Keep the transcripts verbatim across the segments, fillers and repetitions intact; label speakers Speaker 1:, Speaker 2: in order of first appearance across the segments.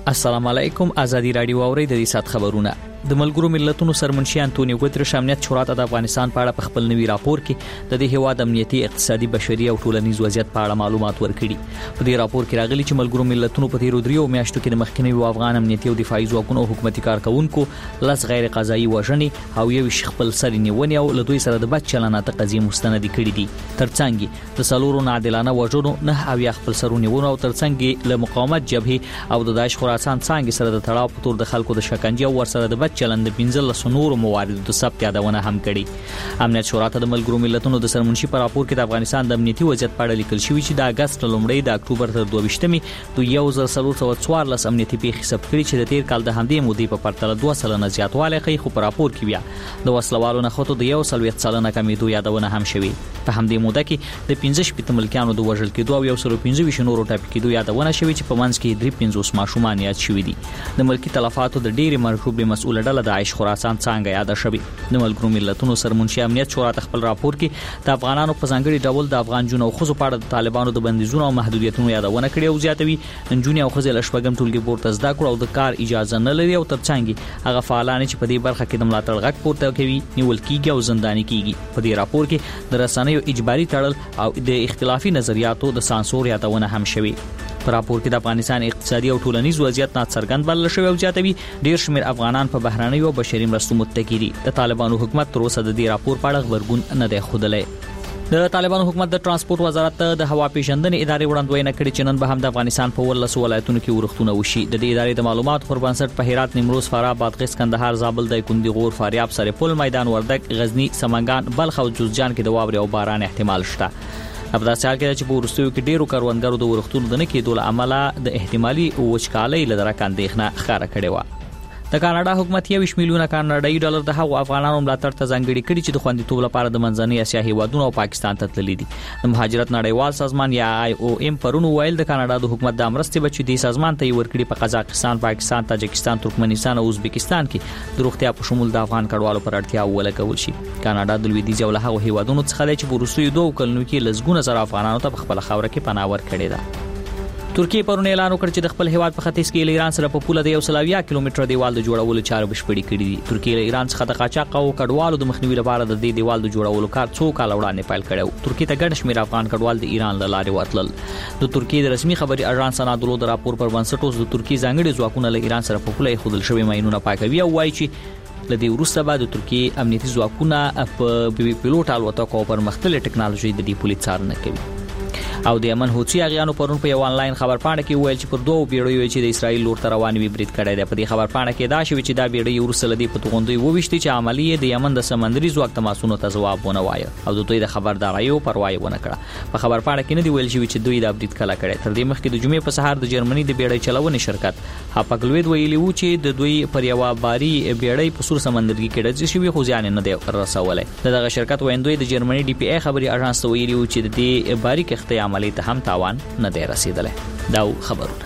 Speaker 1: السلام علیکم. ازادي رادیو اوري د دې سات خبرونه. د ملګرو ملتونو سرمنشي انټونیو ګوتریش امنیت شورا ته د افغانستان په اړه په خپل نوي راپور کې د دې هیواد امنیتي، اقتصادي، بشري او ټولنیز وضعیت په اړه معلومات ورکړي. په دې راپور کې راغلي چې ملګرو ملتونو په تیرو دریو میاشتو کې د مخکنیو افغان امنیتي او دفاعي ځواکونو او حکومتي کارکونکو لس غیر قضایي وژنې او یو خپل سري نیونې او له دوی سره د بد چلند قضیې مستند کړي دي. ترڅنګ د سالورو ناعادلانه وژنو نه او یا خپل سرو نیونو او ترڅنګ له مقاومت جبهه او د داعش خراسان څنګه سره د تړاو په تور د خلکو د شکنجه او ورسره د بد چلند پنځل سنور مواردو د ثبت یادونه هم کړي. امنیت شورا ته د ملګرو ملتونو د سرمنشي په راپور کې د افغانستان د امنیتي وضعیت په اړه لیکل شوی چې د اگست لومړۍ د اکتوبر تر دوه ویشتمې د یو زر څلور سوه څوارلس امنیتي پیښې ثبت کړي چې د تیر کال د همدې مودې په پرتله دوه سلنه زیاتوالی ښیي، خو په راپور کې بیا د وسلوالو نښتو د یو څلوېښت سلنه کمیدو یادونه هم شوې. په همدې موده کې د پنځه شپېته ملکیانو د وژل کېدو او یو سل پنځه ویشت نورو ټپي کېدو یادونه شوې چې په منځ کې درې پنځوس ماشومان یاد شوي دي. د ملکي تلفاتو د ډېرې مرکوبې مسؤله ډله د عایش خراسان څنګه یاد شوی. د ملګرو ملتونو سرمنشي امنیت شورا خپل راپور کې د افغانانو په ځانګړي ډول د افغان جنو او خزو په اړه د طالبانو د بندیزونو او محدودیتونو یادونه کړې او زیاتوي جنونی او خزل شپږم ټولګي پورته زده کړو او د کار اجازه نه لري او ترڅنګ هغه فعالان چې په دې برخه کې د ملاتړ غږ پورته کوي نیول کیږي او زنداني کیږي. په دې راپور کې د رسنیو اجباري تړل او د اختلافي نظریاتو د سانسور یادونه هم شوی. په راپور کې د افغانستان اقتصادي او ټولنیز وضعیت ناڅرګند بلل شوی او زیاتوي ډیر شمېر افغانان په بهرنیو او بشري مرستو متکی دي. د طالبانو حکومت تر اوسه د دې راپور په اړه خبرګون نه دی ښودلی. د طالبانو حکومت د ترانسپورت وزارت د هوا پیژندنې ادارې وړاندوینه کړې چې نن به هم د افغانستان په ولسو ولایتونو کې ورښتونه وشي. د دې ادارې د معلوماتو پر بنسټ په هرات، نیمروز، فراه، بادغیس، کندهار، زابل، دایکنډي، غور، فاریاب، سرپل، میدان وردګ، غزنی، سمنګان، بلخ او جوزجان کې د واورې او باران احتمال شته. په داسې حال کې چې په وروستیو کې ډیرو کاروانګرو د ورښتونو د نه کېدو له امله د احتمالي وچکالۍ له درکه اندېښنه ښکاره کړې وه. د کاناډا حکومت یو میلیونه کاناډایي ډالر د هغو افغانانو ملاتړ ته ځانګړي کړي چې د خوندیتوب لپاره د منځنۍ اسیا هیوادونو او پاکستان ته تللي دي. د مهاجرت نړیوال سازمان یا آی او ام پرون ویل د کاناډا د حکومت د امرستې بچي د سازمان ته ورکړي په قزاقستان، پاکستان، تاجکستان، ترکمنستان او ازبکستان کې د روغتیا په شمول د افغان کډوالو پر اړتیا ولګول شي. کاناډا د لویدیځ او له هغو هیوادونو څخه دی چې په وروستیو دوه کلونو کې لسګونه زره افغانانو ته په خپله خاوره کې پناه ورکړې ده. ترکیه پرون اعلان وکړ چې د خپل هیواد په ختیځ کې له ایران سره په پوله د یو سل اویا کیلومتره دیوال د جوړولو چارې بشپړې کړې دي. ترکیه له ایران څخه د قاچاق او کډوالو د مخنیوي لپاره د دې دیوال د جوړولو کار څو کال وړاندې پیل کړی. ترکیه ته ګڼ شمېر افغان کډوال د ایران له لارې ورتلل. د ترکیه د رسمي خبري اژانس انادولو د راپور پر بنسټ اوس د ترکیه ځانګړي ځواکونه له ایران سره په پوله ایښودل شوي ماینونه پاکوي او وایي چې له دې وروسته به د ترکیه امنیتي ځواکونه په پیلوټ الوتکو پر مختلفه ټکنالوژي د دې پولې څارنه کوي. او د یمن حوثي اغیانو پرون په یو آنلاین خبرپاڼه کې ویل چې پر دوه بیړیو چې د اسرایل لور ته روان وي برید کړی دی. په دې خبرپاڼه کې دا شوی چې دا بیړۍ ورسره لدی په توغندوی وویشتي چې عملی د یمن د سمندري ځواک تماسونو ته ځواب ونه وایي او د دوی د خبردارایو پروا یې ونه کړه. په خبرپاڼه کې نه دی ویل شوی چې دوی دا برید کله کړی. تر دې مخکې د جمعې په سهار د جرمني د بیړۍ چلونې شرکت هاپګلوید ویلي و چې د دوی پر یو باري بیړۍ په سور سمندرګي کې ډزې شوی خو ځان نه دی رسولای. دغه شرکت ویندوی د جرمني ډي پی ای خبري اژانس ته ویلي و چې د دې باري کښتۍ عملی ته هم تاوان نه دی رسیدلی. دا خبرونه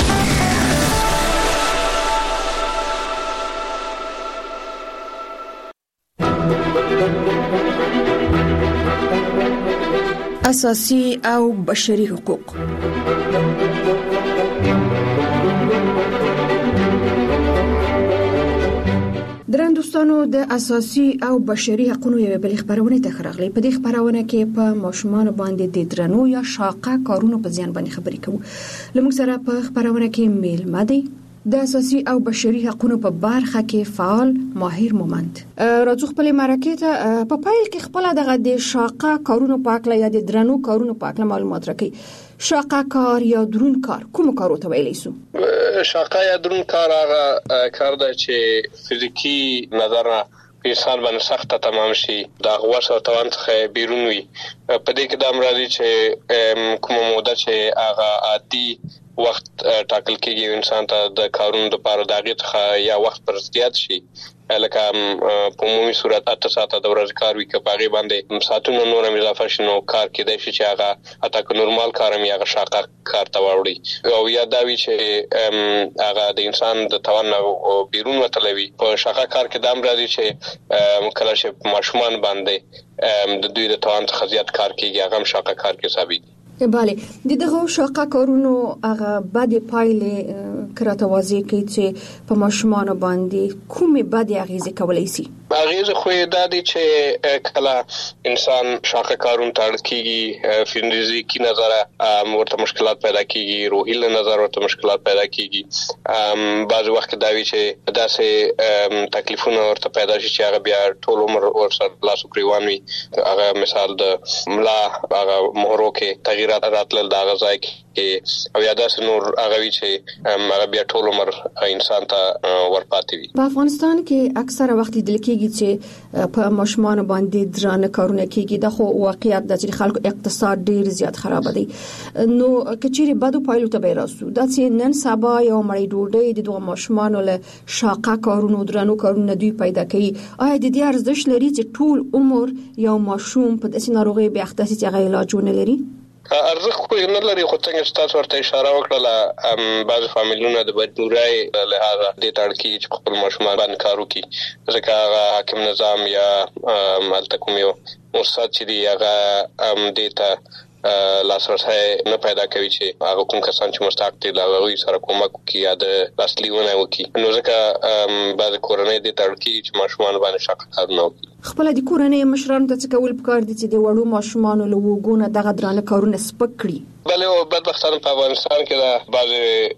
Speaker 2: اساسي او بشري حقوق. درن دوستانو د اساسي او بشري حقوقو یو بل خبرونه ته خراغلي. په دې خبرونه کې په ماشومان باندې د درنو یا شاقه کارونو په ځان باندې خبرې کوو. لمږ سره په خبرونه کې میل مدي د اساسي او بشري حقوقو په برخه کې فعال ماهر مومند راځو خپل مرکه ته په پایل کې خپل دغه د شاقه کارونو په اړه یا د درنو کارونو په اړه معلومات راکړي. شاقه کار یا درون کار کوم کارو ته ویلی سو؟
Speaker 3: شاقه یا درون کار هغه کار دی چې فزیکی نظر انسان باندې سخت تمام شي دا غوښ او توان څخه بیرون وي. په دې کې د امراضي چې کوم موده چې هغه عادي وخت ټاکل کېږي انسان ته د کارونو لپاره دغه څخه یا وخت پر زیات شي لکه په عمومي صورت اته ساعته د ورځې کار وي که هغه باندې ساعتونو نور هم اضافه شي نو کار کېدای شي چې هغه اته که نورمال کار هم هغه شاقه کار ته واوړي او یا دا وی چې هغه د انسان د توان بیرون وتلوي. په شاقه کار کې د امراضي چې کله چې ماشومان باندې د دوی د توان څخه زیات کار کېږي هغه هم شاقه کار کې ثابت دي.
Speaker 2: بله د دغه شاقه کارونو هغه بد پایلې کراته واضح کوي چې په ماشومان باندې کومه بد اغیزه کولای شي؟
Speaker 3: اغیزه خو دا دي چې کله انسان شاقه کارون تړ کیږي فزیکی نظر ورته مشکلات پیدا کیږي، روحي نظر ورته مشکلات پیدا کیږي، بعض وخت دا وی چې داسې تکلیفونه ورته پیدا شي چې هغه بیا ټول عمر ورسره لاس گریوان وي. هغه مثال د ملا هغه مهرو کې تغیرات راتلل دا غځای کې او یا داسې نور هغه وی چې هغه بیا ټول عمر انسان ته ورپاتې وي.
Speaker 2: په افغانستان کې اکثره وخت د لکېږي چې په ماشومان باندې درانه کارونه کیږي. د خو واقعیت د چې خلکو اقتصاد ډیر زیات خراب دی. نو کچېری بدو پایلو ته به راسو دا چې نن سبا یو مړی ډوډۍ د دوه ماشومان له شاقه کارونو درانو کارونه دوی پیدا کوي. آیا د دې ارزښت لري چې ټول عمر یو ماشوم په داسې ناروغي به اخته چې هغه علاج ونه لري؟
Speaker 3: ارزښت خو نه لري، خو څنګه چې تاسو ورته اشاره وکړه بعض فامیلونه د مجبورۍ له هغه د تړکی چې خپل ماشومان باندې کار وکړي ځکه هغه حاکم نظام یا مالته کوم یو مؤسسات چې دی هغه دیتا لاسرسي نه پیدا کوي چې هغه کوم کسان چې مستحق دي لا غوي سره کومک کوي یا د لاسلیونه وکړي. نو ځکه بعض کورنۍ د تړکی چې ماشومان باندې شاقه کار نه وکړي.
Speaker 2: خپل د کورنۍ مشرانو ته څه کول پکار دي چې د وړو ماشومان له وګونه دغه درانه کارونه سپک کړي؟
Speaker 3: بله او بدبختانه په افغانستان کې دا بعض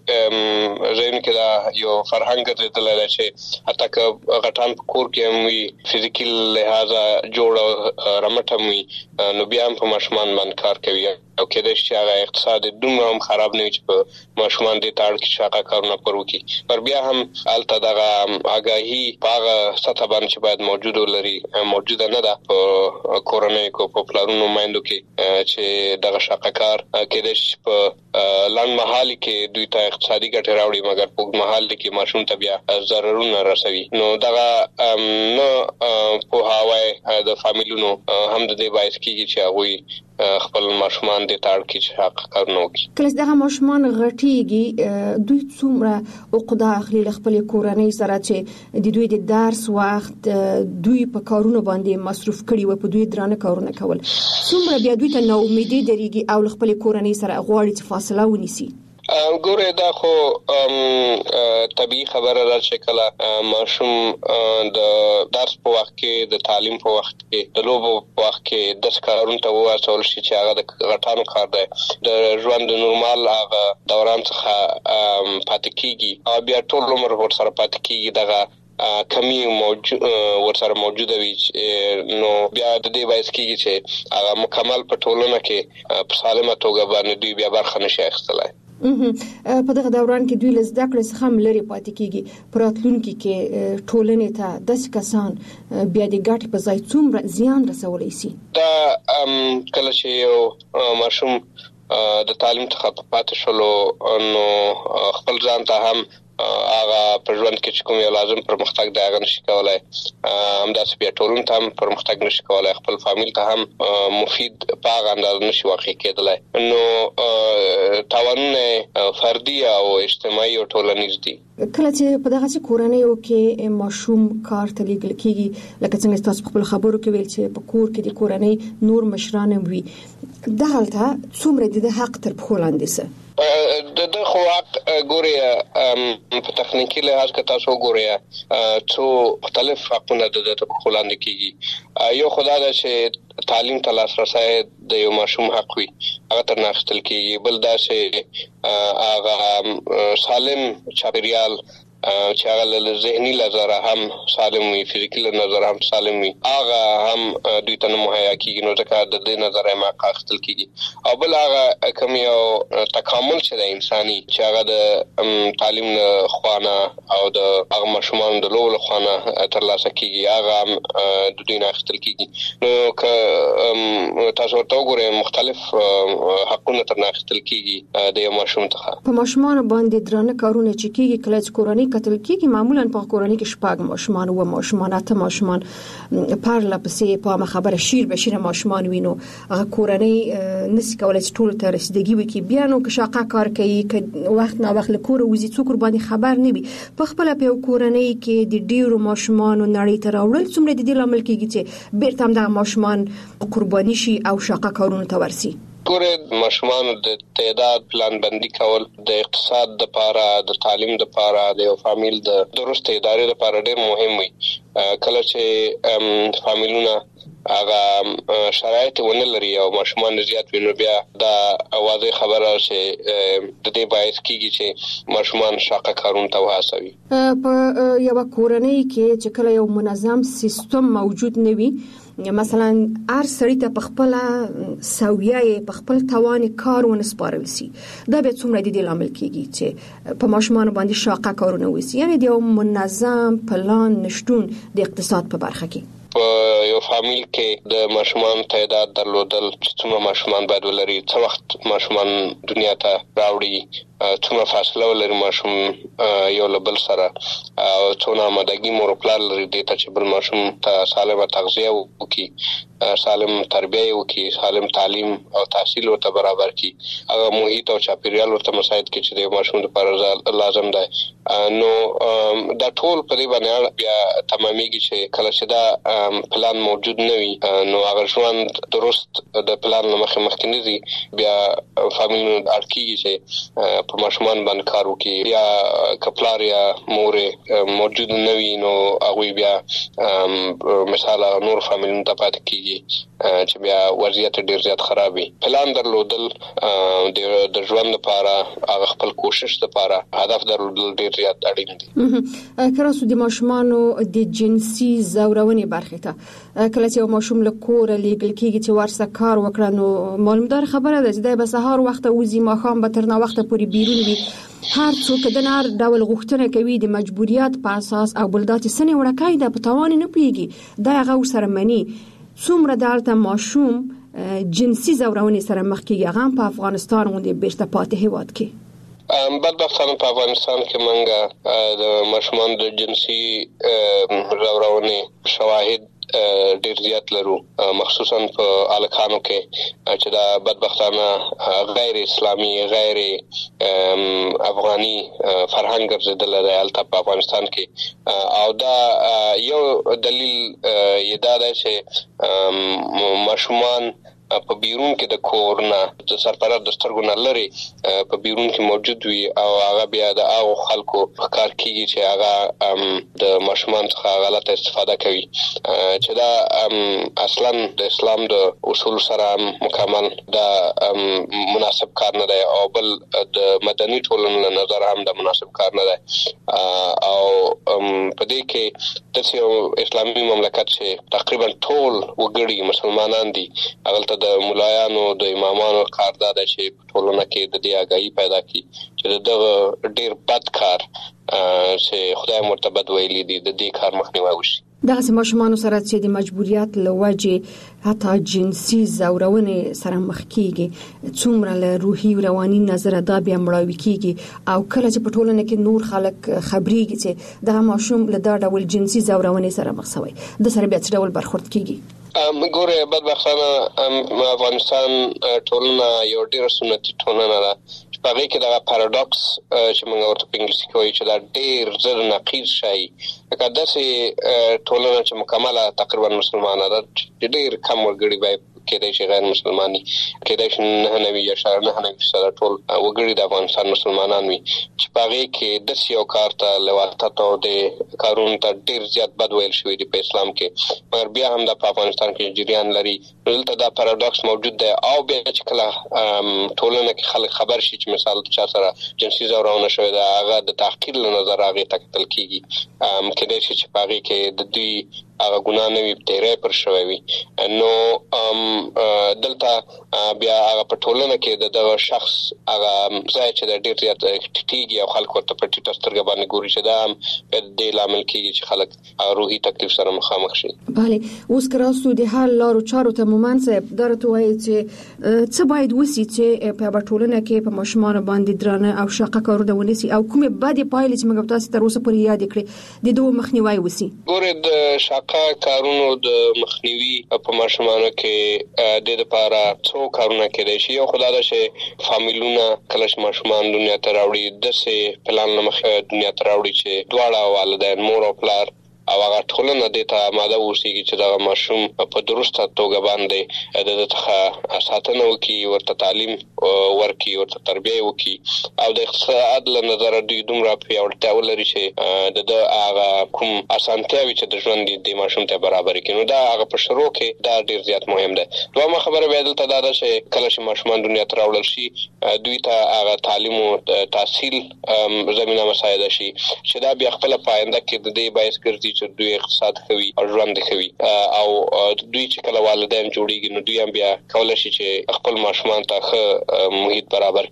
Speaker 3: ځین کې دا یو فرهنګ ګرځیدلی چې حتی که غټان په کور کې هم وي فزیکي لحاظه جوړ رمټ هم وي نو بیا هم په ماشومان باندې کار کوي او کېدای شي هغه اقتصاد دومره هم خراب نه وي چې په ماشومان دې تاړ کې شاقه کارونه پر وکړي. پر بیا هم الته دغه آگاهي په هغه سطح باندې چې باید موجود ولري موجوده نه ده په کورنۍ کو په پلانونو مایندو کې چې دغه شاقه کار کېدای شي په لنډ مهال کې دوی ته اقتصادي ګټه راوړي مګر په اوږد مهال کې ماشوم ته بیا ضررونه رسوي. نو دغه نه په هواي د فامیلونو هم د دې باعث کیږي چې هغه خپل ماشومان د تاړ کې شاقه کار نه وکړي.
Speaker 2: کله دغه ماشومان غټيږي دوی څومره عقده اخلي خپل کورنۍ سره چې د دوی د درس وخت دوی په کارونو باندې مصروف کړي و په دوی درانه کارونه کول څومره بیا دوی ته نو امیدي دريږي او خپل کورنۍ سره غواړي چې فاصله ونیسي؟
Speaker 3: ګوره دا خو طبيعي خبره ده چې کله ماشوم د درس په وخت کې د تعلیم په وخت کې د لوبو په وخت کې د سکارون ته واسول شي چې هغه د غټانو کار دی د ژوند د نورمال هغه دوران څخه پاتې کیږي او بیا ټول عمر ورسره پاتې کیږي دغه کمی موجود ورسره موجوده وي نو بیا د دې باعث کیږي چې هغه مکمل په ټولنه کې په سالمه توګه باندې دوی بیا برخه نشي اخیستلای.
Speaker 2: په دغه دوران کې دوی له زده کړې څخه هم لري پاتې کیږي. پراتلونکي کې ټولنې ته داسې کسان بیا د ګټې په ځای څومره زیان رسولی شي؟
Speaker 3: دا کله چې یو ماشوم د تعلیم څخه پاتې شولو نو خپل ځان ته هم هغه په ژوند کې چې کوم یو لازم پرمختګ دی هغه نشي کولای، همداسې بیا ټولنې ته هم پرمختګ نشي کولای، خپل فامیل ته هم مفید په هغه اندازه نشي واقع کېدلی. نو تاوانونه فردي او اجتماعي او ټولنیز دي.
Speaker 2: کله چې په دغه کورنیو کې ماشوم کار ته لیږل کېږي لکه څنګه تاسو خپل خبرو کې ویل چې په کور کې د کورنۍ نور مشران وي دغه څومره د حق تر پښو لاندې سه
Speaker 3: د د خو حق ګوري په تخنیکی لحاظ کې تاسو ګوري څو مختلف حقونه د د په خلاندې کیږي. یو خدای دا چې تعلیم ته لاسرسي د یو ماشوم حق وي هغه تر ناخستل کیږي. بل دا چې هغه سالم چاپیریال چې هغه له ذهني نظر هم سالم وي فزیکي نظر هم سالم وي هغه هم دوی ته مهیا کیږي. نو ځکه د دې نظر ما قاختل کیږي او بل هغه کوم یو تکامل چې د انساني چې هغه د تعلیم خوانه او د هغه ماشومان د لول خوانه تر لاسه کیږي هغه هم د دې نه اخستل کیږي. نو که تاسو ته وګورئ مختلف حقونه تر نه اخستل کیږي د یو ماشوم څخه.
Speaker 2: په ماشومان باندې درانه کارونه چې کیږي کله چې کورنۍ کتل کیږي معمولا په کورنۍ کې شپږ ماشومان او ماشومان اته ماشومان پارله پسې په خبره شیر به شیر ماشومان وینو هغه کورنۍ نس کولای چې ټول ته رسیدګي وکي بیا نو که شاقه کار کوي که وخت نه وخت له کور وزي څوک باندې خبر نه وي په خپل په کورنۍ کې د ډیرو ماشومان نړۍ ته راوړل څومره د دې لامل کیږي چې بیرته هم د ماشومان قرباني شي او شاقه کارونه ته ورسي.
Speaker 3: ګوره ماشومان د تعداد پلان بندي کول د اقتصاد د لپاره د تعلیم د لپاره د یو فامیل د درست ادارې لپاره ډېر مهم وي. کله چې فامیلونه هغه شرایط ونه لري او ماشومان زیات وي نو بیا دا واضح خبره چې د دې باعث کیږي چې ماشومان شاقه کارونه ته وهڅوي.
Speaker 2: په یو کورنۍ کې چې کله یو منظم سیستم موجود نه وي، مثلا هر سړی ته په خپل سویه په خپل توان کار ونسپارل سي، دا به څومره د دې لامل کیږي چې په ماشومان باندې شاقه کارونه وسی، یعنی د یو منظم پلان نشټون د اقتصاد په برخه کې.
Speaker 3: په یو فامیل کې د ماشومان تعداد درلودل چې څومره ماشومان باید ولري، څو وخت ماشومان دنیا ته راوړي، څومره فاصله ولري ماشوم یو له بل سره، او څومره آمادګي مور او پلار لري دې ته چې بل ماشوم ته سالمه تغذیه وکړي، سالم تربیه وکړي، سالم تعلیم او تحصیل ورته برابر کړي، هغه محیط او چاپیریال ورته مساعد کړي چې د ماشوم لپاره لازم دی. نو دا ټول په دې باندې بیا تمامېږي چې کله چې دا پلان موجود نه وي نو هغه ژوند درست د پلان مخه مخکې نه دي، بیا فامیلونو اړتیږي چې په ماشومان باندې کار وکړي، یا کپلار یا مور موجود نه وي نو هغه بیا مثال نور فامیلونو ته پاتې کیږي چې بیا وضعیت ډیر زیات خراب وي. پلان درلودل د ژوند لپاره هغه خپل کوشش لپاره هدف درلودل ډیر زیات اړین دي.
Speaker 2: کراسو د ماشومانو د جنسي زورونې برخه ته کله چې ماشوم له کوره لیږل کیږي چې ورسره کار وکړي نو معلومدار خبره ده چې د سهار وخت وزي ماخام به تر نه وخت پورې بیرون وي. هر څوک د نار ډول غوښتنه کوي د مجبوریت په اساس او بلدات سنې وړکای د پتاوان نه پیږي دا هغه سره منی څومره دالته ماشوم جنسي زورونې سره مخ کیږي هغه په افغانستان غونډه بیرته پاتې هواد کې.
Speaker 3: بدبختانه په افغانستان کې منګه د ماشومان د جنسي زورونې شواهد ډیر زیات لرو، مخصوصا په الکانو کې چې دا بدبختانه غیر اسلامي غیر افغاني فرهنګ ګرځیدل دی البته په افغانستان کې، او دا یو دلیل یې دا دی چې ماشومان په بیرون کې د کورنا د سرپرست د سترګو نه لري په بیرون کې موجود وي او هغه بیا د هغه خلکو په کار کېږي چې هغه د ماشومان څخه غلطه استفاده کوي، چې دا اصلا د اسلام د اصول سره مکمل دا مناسب کار نه دی او بل د مدني ټولنې له نظر هم د مناسب کار نه دی. او په دې کې د یو اسلامي مملکت چې تقریبا ټول وګړي مسلمانان دي، هغه د مولایانو د امامانو کار دا دی چې په ټولنه کې د دې آگاهي پیدا کړي چې دغه ډیر بد کار چې خدای مرتبط ویلي دي د دې کار مخنیوي وشي.
Speaker 2: دغه ماشومان سره چې د مجبوریت لوجه حتی جنسي زورونې سره مخ کیږي څومره له روحي او رواني نظر دا بیا مړاوي کیږي او کله چې په ټولنه کې نور خلک خبريږي چې دغه ماشوم له دا ډول جنسي زورونې سره مخ شوی د سره بیا څه ډول برخورد کیږي.
Speaker 3: ګوره بدبختانه افغانستان ټولنه یو ډیر سنتي ټولنه ده چې په هغه کې دا پاراډوکس چې موږ ورته په انګلیسي کې وایي چې دا ډیر زر نقیض شي، لکه داسې ټولنه چې مکمله تقریبا مسلمانه ده چې ډیر کم وګړي به کېدای شي غیر مسلماني، کېدای شي نه نوي یا شاید نه نوي سره ټول وګړي د افغانستان مسلمانان وي چې په هغه کې د سیو کار ته لواتت او د کارونو ته ډیر زیات بد ویل شوی دی په اسلام کې، مګر بیا هم د افغانستان کې جریان لري. دلته دا پاراډوکس موجود دی او بیا چې کله ټولنه کې خلک خبر شي چې مثال چا سره جنسي زورونه شوی دا هغه د تحقیر له نظر هغه تکتل کیږي، کېدای شي چې په هغه کې د دوی هغه ګناه نه وي تیرې پر شوی وي. نو دلته بیا هغه په ټولنه کې د شخص هغه ځای چې د ډیر زیات ټیټیږي او خلک ورته په ټیټه سترګه باندې ګوري چې دا هم د لامل کېږي چې خلک روحي تکلیف سره مخامخ شي.
Speaker 2: بله، اوس کراسو د حل لارو چارو ته مومن صاحب درته وایي چې څه باید وسی چې په ټولنه کې په ماشومان باندې درانه او شاقه کارونه ونیسي او کومه بدې پایلې چې موږ تاسو تر اوسه پورې یاد کړې د دوه مخنیوي وسی.
Speaker 3: ګوره د شاقه کارونو د مخنیوي په ماشومانو کې د لپاره څو کارونه کېدای شي. یو خدای دا چې فامیلونه کله چې ماشومان دنیا ته راوړي د سه پلان مخه دنیا ته راوړي چې دواړه والدین مور او پلار او هغه ټولنه د ته ماده وسیږي چې دا ماشوم په درسته توګه باندې د دغه ساتنه وکي، ورته تعلیم ورکي، ورته تربیه وکي او د اقتصاد له نظر دوی دومره پیاوړتیا ولري چې د هغه کوم اسانتیاوي چې د ژوند د ماشوم ته برابر کړي. نو دا هغه په شروع کې دا ډیر زیات مهم ده. دومره خبره به دلته دا ده چې کله چې ماشومان دنیا ته راوړل شي دوی ته هغه تعلیم او تحصیل زمينه مساعده شي چې دا بیا خپل پاینده کې د دې باعث ګرځي چې دوی اقتصاد کوي او ژوند کوي او دوی چې کله والدین جوړیږي نو دوی هم بیا کولای شي چې خپل ماشومان ته ښه محیط برابر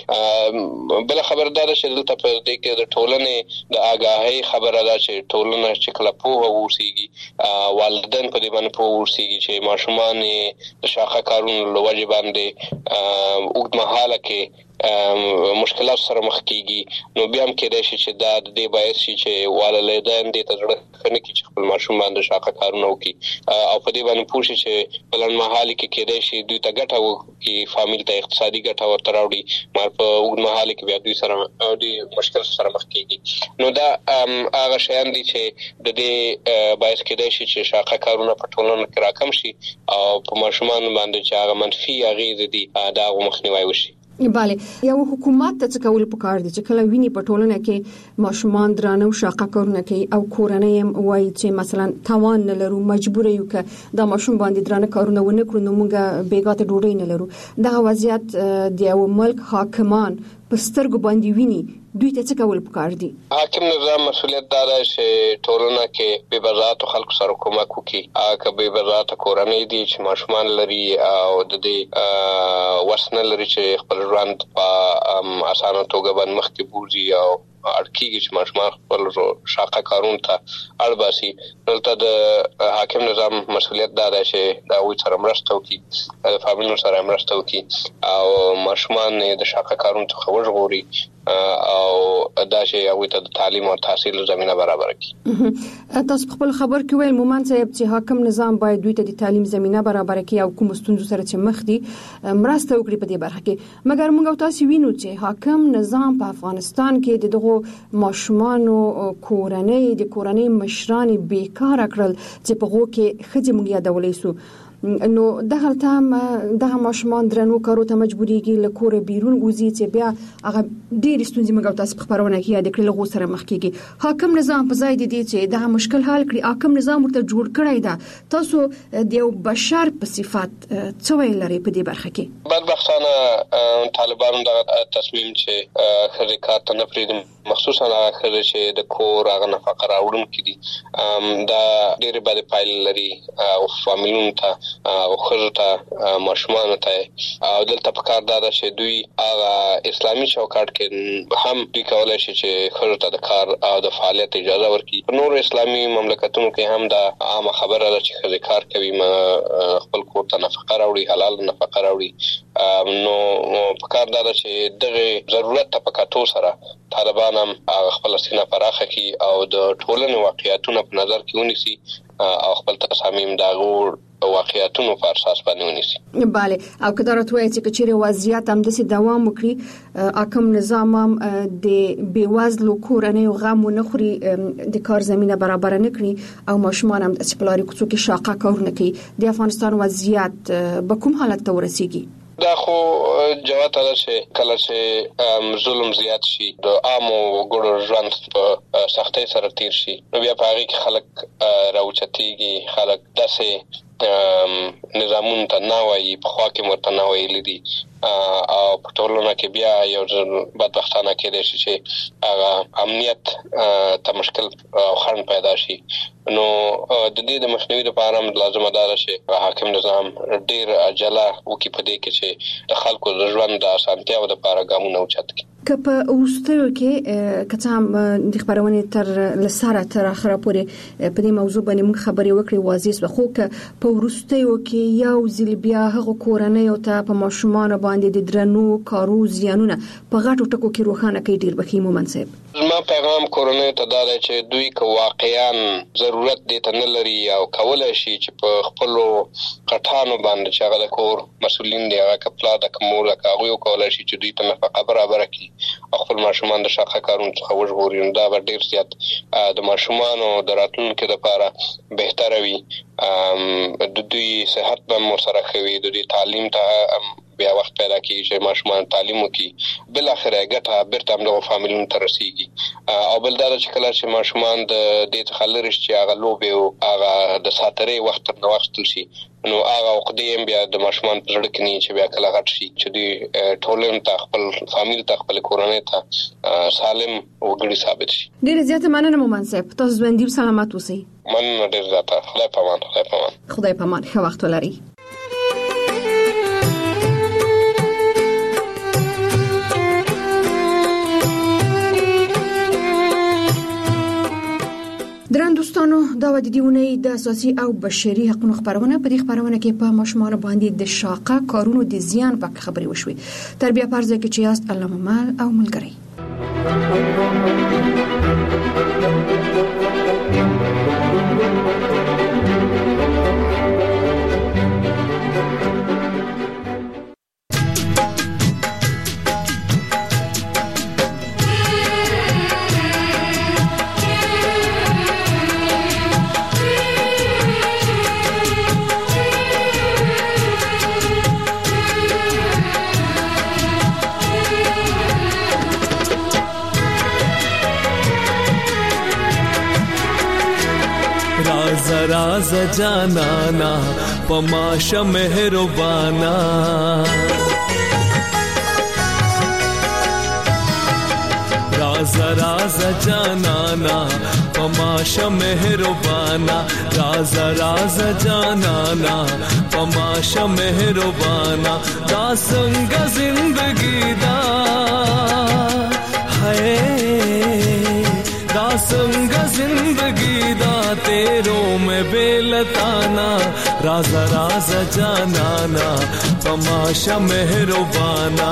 Speaker 3: کړي. بل خبر دا ده چې دلته په دې کې د ټولنې د آگاهی خبره ده چې ټولنه چې کله پوهه ووسیږي، والدین په دې باندې پوه ووسیږي چې ماشومان د شاخه کارونو له وجې باندې اوږدمهاله کې مشکلات سره مخ کیږي، نو بیا هم کېدای شي چې دا د دې باعث شي چې والدین دې ته زړه خنه کې چې خپل ماشوم باندې شاخه کارونه وکړي او په دې باندې پوه شي چې په لنډمهاله کې کېدای شي دوی ته ګټه وکړي، فامیل ته اقتصادي ګټه ورته راوړي، مګر په اوږدمهاله کې بیا دوی سره د مشکل سره مخ کیږي. نو دا هغه شیان دي چې د دې باعث کېدای شي چې شاخه کارونه په ټولنه کې راکم شي او په ماشومان باندې چې هغه منفي اغیز دي دا مخنیوي وشي.
Speaker 2: bale یو حکومت ته څه کول پکار دي چې کله ویني په ټولنه کې ماشومان درانه او شاقه کارونه کوي او کورنۍ هم وایي چې مثلا توان نه لرو، مجبور یو ک دا ماشوم باندې درانه کارونه ونه کړو نو موږ بیګاته ډوډۍ نه لرو. دا وضعیت د یو ملک حاکمان په سترګو باندې ویني، دوی ته څه کول پکار دي؟
Speaker 3: حاکم نظام مسؤلیت دار چې ټولنه کې بې بزاعت خلکو سره کومک وکړي، هغه بې بزاعت کورنۍ دي چې ماشومان لري او د دې وسنه لري چې خپل ژوند په اسانه توګه باندې مخکې بوزي او اړکیږي چې ماشومان خپل شاقه کارون ته اړ باسي. دلته د حاکم نظام مسؤلیت دا ده چې دا وي سره مرسته وکړي، د فامیلونو سره مرسته وکړي او ماشومان د شاقه کارون څخه وژغوري او دا چې هغه ته د تعلیم او تحصیل زمينه برابر کړي.
Speaker 2: تاسو خپل خبر کې ویل مومن صاحب چې حاکم نظام باید دوی ته د تعلیم زمينه برابر کړي او کوم ستونزو سره چې مخ دي مرسته وکړي په دې برخه کې. مګر موږ تاسو وینو چې حاکم نظام په افغانستان کې د دغه ماشومانو کورنۍ د کورنۍ مشران بیکار کړل چې په غو کې خځې مونږ یادولې سو نو دغه تام دغه ماشومان درنو کارو ته مجبوريږي لکور بیرون وزي چې بیا هغه ډېر ستونزې موږ تاسو په خبرونه کې یاد کړل غو سره مخ کېږي. حاکم نظام په ځای دي چې دغه مشکل حل کړي، حاکم نظام ورته جوړ کړی دا. تاسو د یو بشر په صفات څه ویل لري په دې برخه کې؟
Speaker 3: بدبختانه طالبانو دغه تصمیم چې خځې کار ته نه پریږدي، مخصوصا هغه خځې چې د کور هغه نفقه راوړونکي دي، دا ډېر بد پایلې لري او فامیلونو ته او خزو ته ماشومان ته او دلته په کار دا چې دوی هغه اسلامي چوکاټ کې هم دوی کولای شي چې خزو ته د کار او د فعالیت اجازه ورکړي. په نور اسلامي مملکتونو کې هم دا عامه خبره ده چې خزې کار کوي، خپل کور ته نفقه راوړي، حلال نفقه راوړي. نو په کار دا چې دغه ضرورت ته په کتو سره طالبان هم خپل سینه پراخه کړي او د ټولنې واقعیتونه په نظر کې ونیسي او خپل تصامیم دا غوړ واقعیتونو په اساس باندې ونیسي.
Speaker 2: bale او کله راځي چې کچېره وضعیت هم د دوام وکړي، حاکم نظام هم د بیوازلو کورنۍ غم نه خوري، د کار زمينه برابر نه کړي او ماشومان هم د سپلاري کوڅو کې شاقه کارونه کوي. د افغانستان وضعیت به کوم حالت ته ورسیږي؟
Speaker 3: دا خو جواب ده چې کله چې ظلم زیات شي، د عامو وګړو ژوند په سختۍ سره تیر شي، نو بیا په هغه کې خلک راوچتيږي، خلک داسې نظامونو ته نه وایي په خوا کې مرته نه ویلي دي او په ټولنه کې بیا یو بدبختانه کېدای شي چې هغه امنیت ته مشکل او خنډ پیدا شي. نو د دې د مخنیوي لپاره هم لازمه ده چې حاکم نظام ډیر عجله وکړي په دې کې چې د خلکو د ژوند د اسانتیا او لپاره ګامونه اوچت کړي.
Speaker 2: که په وروستیو کې کته هم د خبرونې تر لساره تر اخره پورې په دې موضوع باندې موږ خبرې وکړې واضح خو که په وروستیو کې یو ځل بیا هغه کورنۍ او ته په ماشومان باندې د درنو کارو زیانونه په غټو ټکو کې روښانه کوي ډیر بخي مومن صاحب.
Speaker 3: زما پیغام کورنۍ ته دا دی چې دوی که واقعاً ضرورت دې ته نه لري او کولی شي چې په خپلو غټانو باندې چې هغه د کور مسؤلین دي، هغه که پلار ده که مور ده، که هغوی وکولی شي چې دوی ته نفقه برابره کړي او خپل ماشومان د شاقه کارونو څخه وژغوري، نو دا به ډېر زیات د ماشومانو د راتلونکي دپاره بهتره وي. د دوی صحت به هم ورسره ښه وي، د دوی تعلیم ته بیا وخت پیدا کېږي چې ماشومان تعلیم وکړي، بالاخره یې ګټه بېرته همدغو فامیلونو ته رسېږي. او بل دا ده چې کله چې ماشومان د دې څخه لرې شي چې هغه لوبې او هغه د ساترۍ وخت ترنه واخیستل شي، نو هغه عقدې هم بیا د ماشومان په زړه کې نه وي چې بیا کله غټ شي چې دوی ټولنې ته، خپل فامیل ته، خپل کورنۍ ته سالم وګړي ثابت شي.
Speaker 2: ډېره زیاته مننه مومن صاحب، تاسو ژوندي او سلامت اوسئ.
Speaker 3: مننه ډېر زیاته. خدای په امان. خدای په امان.
Speaker 2: خدای په امان. ښه وخت ولرئ. درن دوستانو، دا و د دې اونۍ د اساسي او بشري حقوقو خبرونه. په دې خبرونه کې په ماشومان باندې د شاقه کارونو د زیان په اړه خبرې وشوې. تربیه پرځه کې چې یاست الله ممال او ملګری.
Speaker 4: राज जानाना पमाशा मेहरबाना, राज राज जानाना पमाशा मेहरबाना, राज राज जानाना पमाशा मेहरबाना, दा संग जिंदगी दा है, दा संग जिंदगी दा तेरों में बेलताना, राजा राजा जानाना तमाशा मेहरबाना।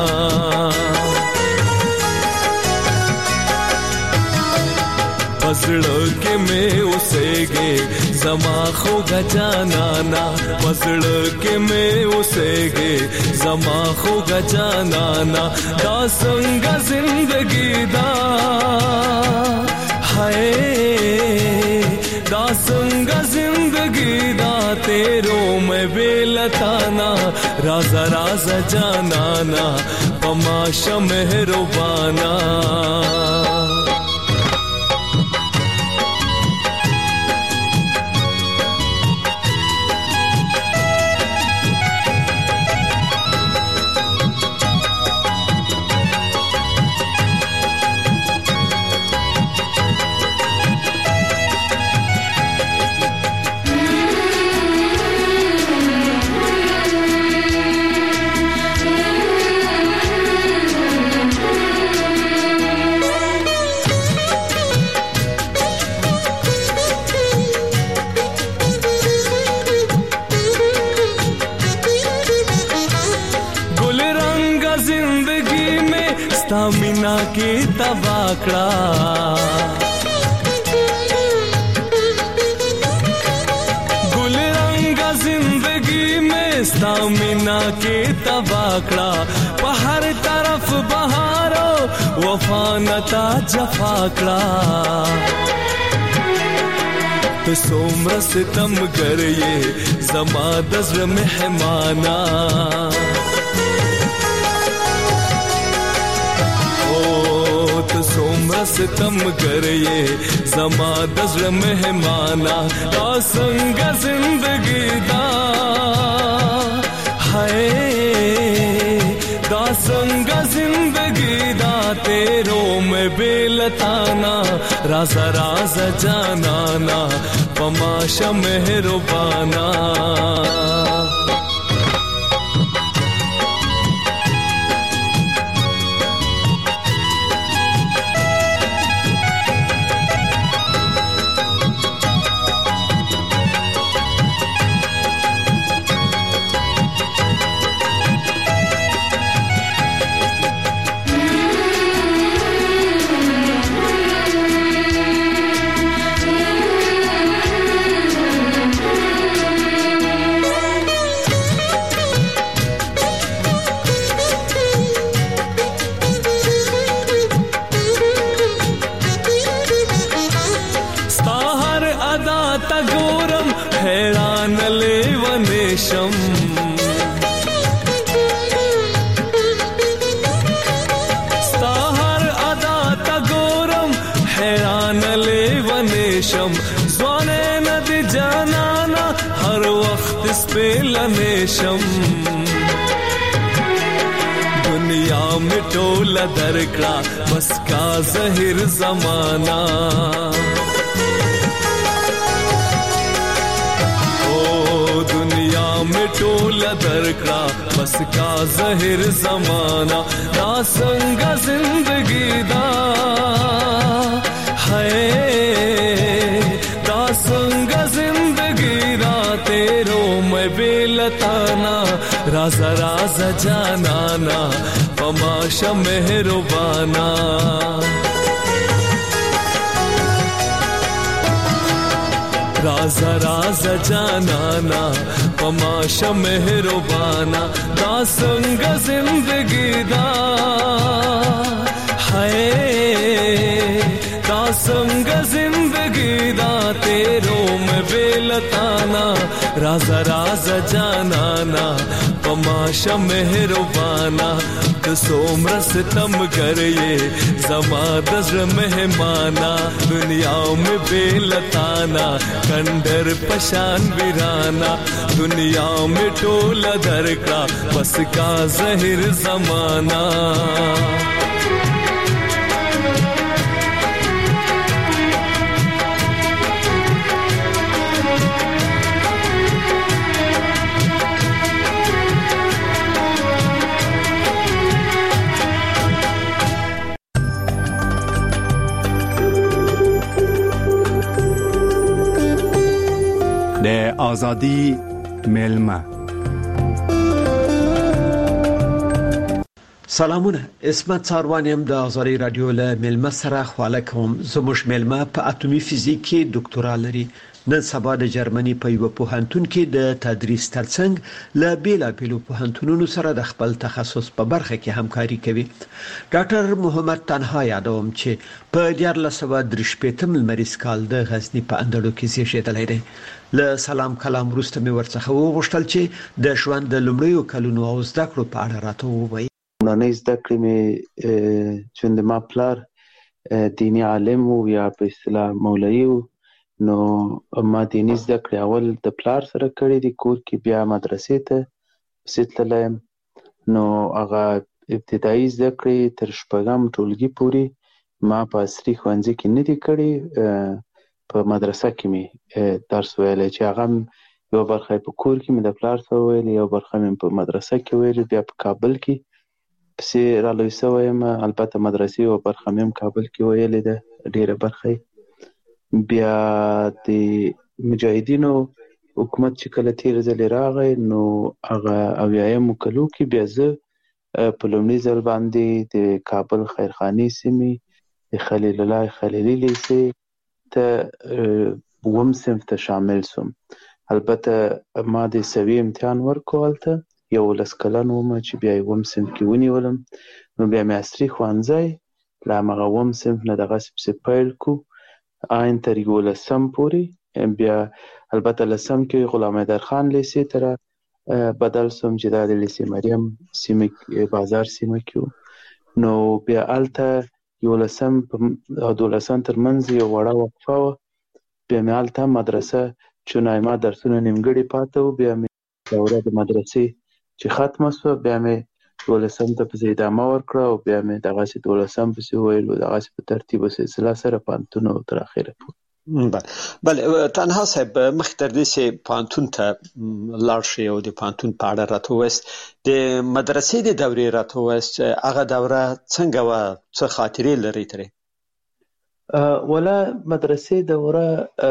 Speaker 4: पसड़ के में उसेगे जमा खोगा जानाना, पसड़ के में उसेगे जमा खोगा जानाना, दा संग जिंदगी दा हाय, दासंगा जिंदगी दा तेरों में बेलताना, राजा राजा जानाना तमाशा मेहरबाना। मीना की तबाकड़ा गुल रंगा जिंदगी में स्तामिना की तबाकड़ा, पहर तरफ बहारो वफानता जफाकड़ा, तो सोमर सितम कर ये जमा दज़्र मेहमाना, तो सोमर सितम कर ये जमा दज़्र मेहमाना, दा संग जिंदगी दा हाय, दा संग जिंदगी दा तेरों में बेलताना, राजा राजा जानाना पमाशा मेहरबाना। زولنے شم دنیا میں ٹولا درکڑا بس کا زہر زمانہ او دنیا میں ٹولا درکڑا بس کا زہر زمانہ نا سنگ زندگی دا ہے دا سنگ زندگی دا تیرو میں بیلتانا راز راز جانانا پماشا مہربانا راز راز جانانا پماشا مہربانا دا سنگ زندگی دا ہے دا سنگ زندگی دا تیرو میں بیلتانا راز راز جانانا پماشا مہربانا سومر ستم کریے زما دزر مہمانا دنیا میں بیلتانا کنڈر پشان ویرانا دنیا میں ٹولا درکا بس کا زہر زمانہ
Speaker 5: د آزادی میلمه
Speaker 6: سلامونه اسمت ساروانیم د آزادی رادیو له میلمه سره خواله کوم زموږ میلمه په اتمی فزیک کې ډاکټورا لري نن سبا د جرمني په یو پوهنتون کې د تدریس ترڅنګ له بیلابیلو پوهنتونونو سره د خپل تخصص په برخه کې همکاري کوي ډاکټر محمد تنها یادوم چې په دیارلس سوه درې شپېتم لمریز کال د غزني په اندړو کې زیږیدلی دی له سلام کلام وروسته مې ورڅخه وغوښتل چې د ژوند د لومړیو کلونو او زده کړو په اړه راته ووایي
Speaker 7: لومړنۍ زده کړې مې چې د ما پلار دیني عالم و یا په اصطلاح مولوي و نو ما دیني زده کړې اول د پلار سره کړې دي کور کې بیا مدرسې ته پسې تللی یم نو هغه ابتدایي زده کړې تر شپږم ټولګي پورې ما په عصري ښوونځي کې نه دي کړې په مدرسه کې مې درس ویلی چې هغه یوه برخه په کور کې مې د پلار سره ویلې یو برخه مې په مدرسه کې ویلې بیا په کابل کې پسې رالوی سوی یم البته مدرسې یوه برخه مې هم کابل کې ویلې ده ډېره برخه بیا د مجاهدینو حکومت چې کله تېر ځلې راغی نو هغه اویایمو کلو کې بیا زه په لومړي ځل باندې د کابل خیرخانې سیمې د خلیل الله خلیلي لیسې ته اووم صنف ته شامل سوم البته ما د سوي امتحان ورکړو هلته یولس کلن ومه چې بیا یې اووم صنف کې ونیولم نو بیا مې عصري ښوونځی له همغه اووم صنف نه دغسې پسې پیل کړو آین تر یولسم پورې بیا البته لسم کې غلام حیدرخان لیسې ته را بدل سوم چې دا د لیسې مریم سیمه بازار سیمه کې و نو بیا هلته یولسم او دولسم ترمنځ یو وړه وقفه وه بیا مې هلته مدرسه چونای ما درسونه نیمګړي پاته و بیا مې دوره د مدرسې چې ختمه سوه بیا مې دولسم ته پسې ادامه ورکړه او بیا مې دغسې دولسم پسې وویلو دغسې په ترتیب و سلسله سره پوهنتون او تر اخره پورې
Speaker 6: بله تنها صاحب مخکې تر دې چې پوهنتون ته لاړ شئ او د پوهنتون په اړه راته ووایاست د مدرسې د دورې راته ووایاست هغه دوره څنګه وه څه خاطرې لرئ ترې
Speaker 7: ولا مدرسې دوره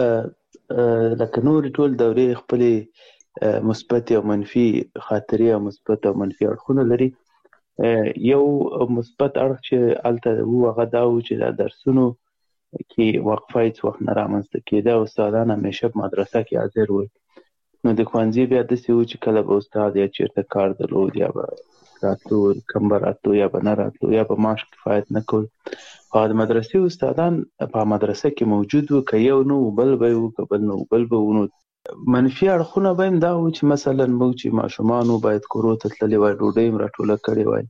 Speaker 7: لکه نورې ټول دورې خپلې مثبت او منفي خاطرې او مثبت او منفي اړخونه لري یو مثبت اړخ چې هلته و هغه دا و چې دا درسونو کې وقفه هېڅ وخت نه رامنځته کېده استادان همیشه په مدرسه کې حاضر ول نو د ښوونځي بیا داسې و چې کله به استاد یا چېرته کار درلود یا به راتلو کم به راتلو یا به نه راتلو یا به معاش کفایت نه کول او د مدرسې استادان په مدرسه کې موجود و که یو نه و بل به و که بل نه و بل به و نو منفي اړخونه به هم دا و چې مثلا موږ چې ماشومان وو باید کورو ته تللي وای ډوډۍ هم راټوله کړې وای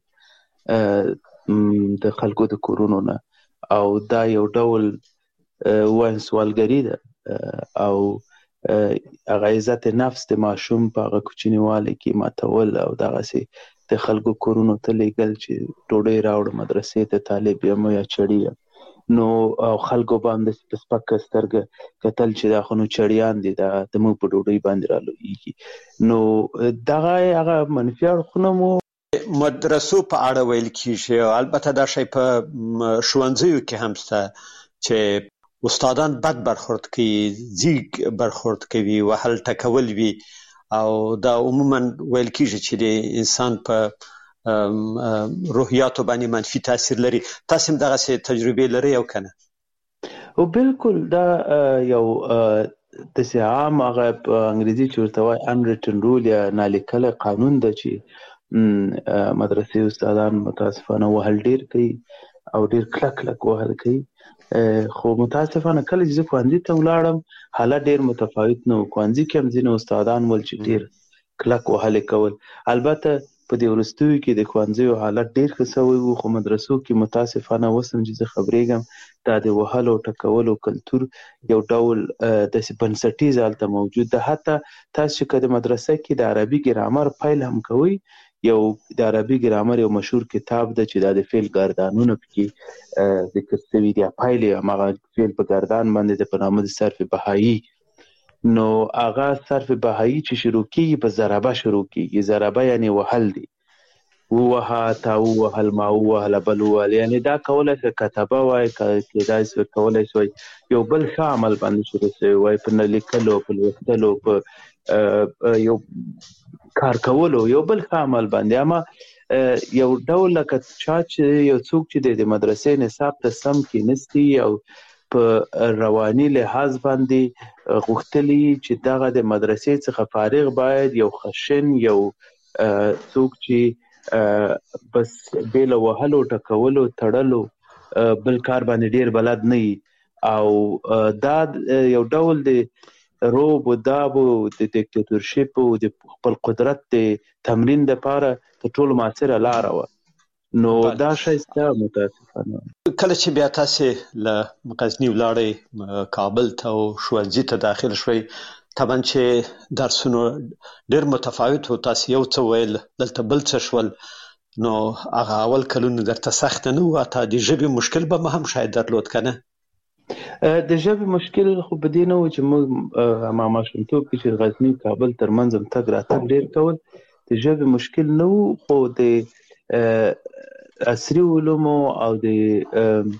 Speaker 7: د خلکو د کورونو نه او دا یو ډول وایم سوالګري ده او هغه عزت نفس د ماشوم په هغه کوچنیوالي کې ماتول او دغسې د خلکو کورونو ته لیږل چې ډوډۍ راوړه مدرسې ته طالب یم یا چړي یم، نو او خلکو باندې په سپکه سترګه کتل چې دا خو نو چړیان دي، دا زموږ په ډوډۍ باندې رالویږي. نو دغه هغه منفي اړخونه مو
Speaker 6: مدرسو په اړه ویل کیږي، او البته دا شی په ښوونځیو کې هم شته چې استادان بد برخورد کوي، ځیږ برخورد کوي، وهل ټکول وي، او دا عموما ویل کیږي چې د انسان په روحیاتو باندې منفي تاثیر لري. تاسو هم دغسې تجربې لرئ او که نه؟
Speaker 7: او بالکل دا یو داسې عام هغه په انګریزي چې ورته وایي unwritten rule یا نالیکلی قانون ده چې مدرسې استادان متاسفانه وهل ډیر کوي او ډیر کلک کلک وهل کوي. خو متاسفانه کله چې زه ښوونځي ته ولاړم حالت ډیر متفاوت نه و. ښوونځي کې هم ځینې استادان ول چې ډیر کلک وهلې کول. البته په دې وروستیو کې د ښوونځیو حالت ډیر ښه سوی و، خو مدرسو کې متاسفانه اوس هم چې زه خبرېږم دا د وهلو ټکولو کلتور یو ډول داسې بنسټیز هلته موجود ده. حتی تاسو چې که د مدرسه کې د عربي ګرامر پیل هم کوئ، یو د عربي ګرامر یو مشهور کتاب ده چې دا د فعل ګردانونه پکې ذکر شوي دي، پیل یې هماغه فعل په ګردان باندې ده په نامه د صرف بهایي. نو هغه صرف بهایي چې شروع کېږي په ضربه شروع کېږي. ضربه یعنې وهل دي، ووهه، تا ووهل، ما ووهله، بل ووهل، یعنې دا کولی شي کتبه وایي، کېدای شي کولی شي یو بل ښه عمل باندې شروع شوی وایي، په نه لیکلو، په لوستلو، په یو کار کولو، یو بل ښه عمل باندې. اما یو ډول لکه چا چې یو څوک چې د مدرسې نصاب ته سم کېنستی او په رواني لحاظ باندې غوښتلي چې دغه د مدرسې څخه فارغ باید یو خشن یو څوک چې بس بې له وهلو ټکولو تړلو بل کار باندې ډیر بلد نه وي، او دا یو ډول د روب و داب و د دیکتاتورشپ و د خپل قدرت د تمرین دپاره تر ټولو مؤثره لاره وه. نو دا شی شته متاسفانه.
Speaker 6: کله چې بیا تاسې له غزني ولاړئ کابل ته او ښوونځي ته داخل شوئ، طبعا چې درسونه ډېر متفاوت و، تاسې یو څه ویل، دلته بل څه شول، نو هغه اول کلونه درته سخته نه وه؟ حتی د ژبې مشکل به هم شاید درلود که نه؟
Speaker 7: د ژبې مشکل خو په دې نه و چې موږ هما ماشومتوب کې چې غزني کابل ترمنځ هم تګ راتګ ډېر کول، د ژبې مشکل نه و، خو د عصري علومو او د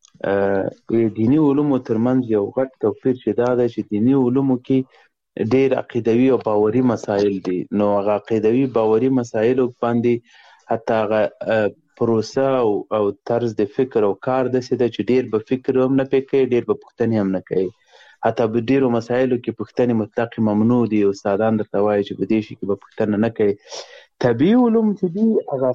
Speaker 7: دیني علومو ترمنځ یو غټ توپیر چې دا ده چې دیني علومو کې ډېر عقیدوي او باوري مسایل دي. نو هغه عقیدوي باوري مسایلو باندې حتی هغه پروسه او او طرز د فکر او کار داسې ده چې ډېر به فکر هم نه پرې کوي، ډېر به پوښتنې هم نه کوي. حتی په ډېرو مسایلو کې پوښتنې مطلق ممنوع دي، استادان درته وایي چې په دې شي کې به پوښتنه نه کوي. طبیعي علوم چې دي هغه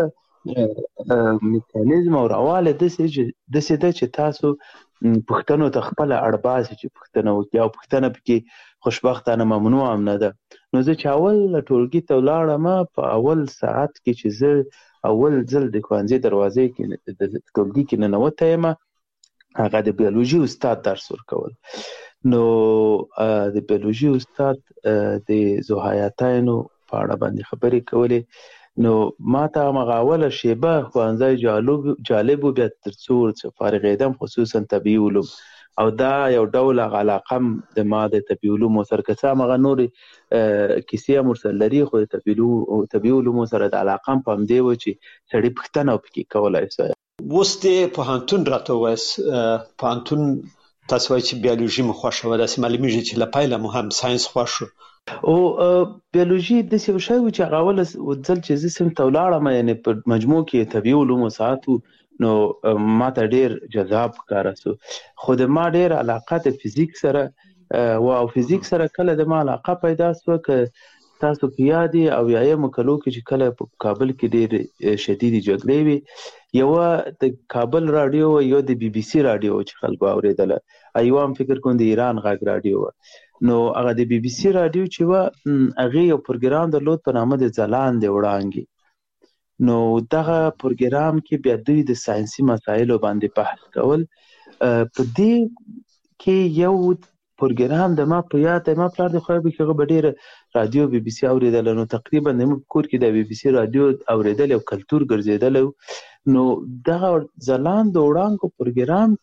Speaker 7: خپله میکانیزم او رواله داسې ده چې تاسو پوښتنو ته خپله اړ باسي چې پوښتنه وکړي، او پوښتنه پکې خوشبختانه ممنوع هم نه ده. نو زه چې اول ټولګي ته ولاړم، په اول ساعت کې چې زه اول ځل د ښوونځي دروازې کې د ټولګي کې ننوتی یم، هغه د بیولوژي استاد درس ورکول. نو د بیولوژي استاد د ذوحیاتینو په اړه باندې خبرې کولې. نو ما ته هماغه اوله شیبه ښوونځی جالب و، بیا تر څو ورڅخه فارغېدم، خصوصا طبیعي علوم، او دا یو ډول هغه علاقه هم د ما د طبیعي علومو سره، که څه هماغه نورې کیسې هم ورسره لري، خو د طبیعي علومو سره د علاقه هم په همدې وه چې سړي پوښتنه پکې کولی شي.
Speaker 6: اوس د پوهنتون راته ووایاست، پوهنتون تاسو وایئ چې بیولوژي مو خوښه وه، داسې معلومېږي چې له پیله مو هم ساینس خوښ و.
Speaker 7: او بیولوژي داسې یو شی و چې هغه اوله ځل چې زه صنف ته ولاړم، یعنې په مجموع کې طبیعي علومو ساعت و، نو ما ته ډېر جذاب ښکاره سو. خو د ما ډېر علاقه د فزیک سره و، او فزیک سره کله د ما علاقه پیدا سوه، که تاسو په یاد یې اویایمو کلو کې چې کله په کابل کې ډېرې شدیدې جګړې وې، یوه د کابل راډیو و، یو د بي بي سي راډیو چې خلکو اورېدله، یوه هم فکر کوم د ایران غږ راډیو وه. نو هغه د بي بي سي راډیو چې وه، هغې یو پروګرام درلود په نامه د ځلاندې وړانګې. نو دغه پروګرام کې بیا دوی د ساینسي مسایلو باندې بحث کول. په دې کې یو پروګرام د ما په یاد ما پلار د خو به هغه ډېر رادیو بي بي سي اوریدل نو تقریبا د کور کې د بي بي سي رادیو اوریدل او کلچر ګرځیدل نو دغه ځلاند وړاندې پروګرام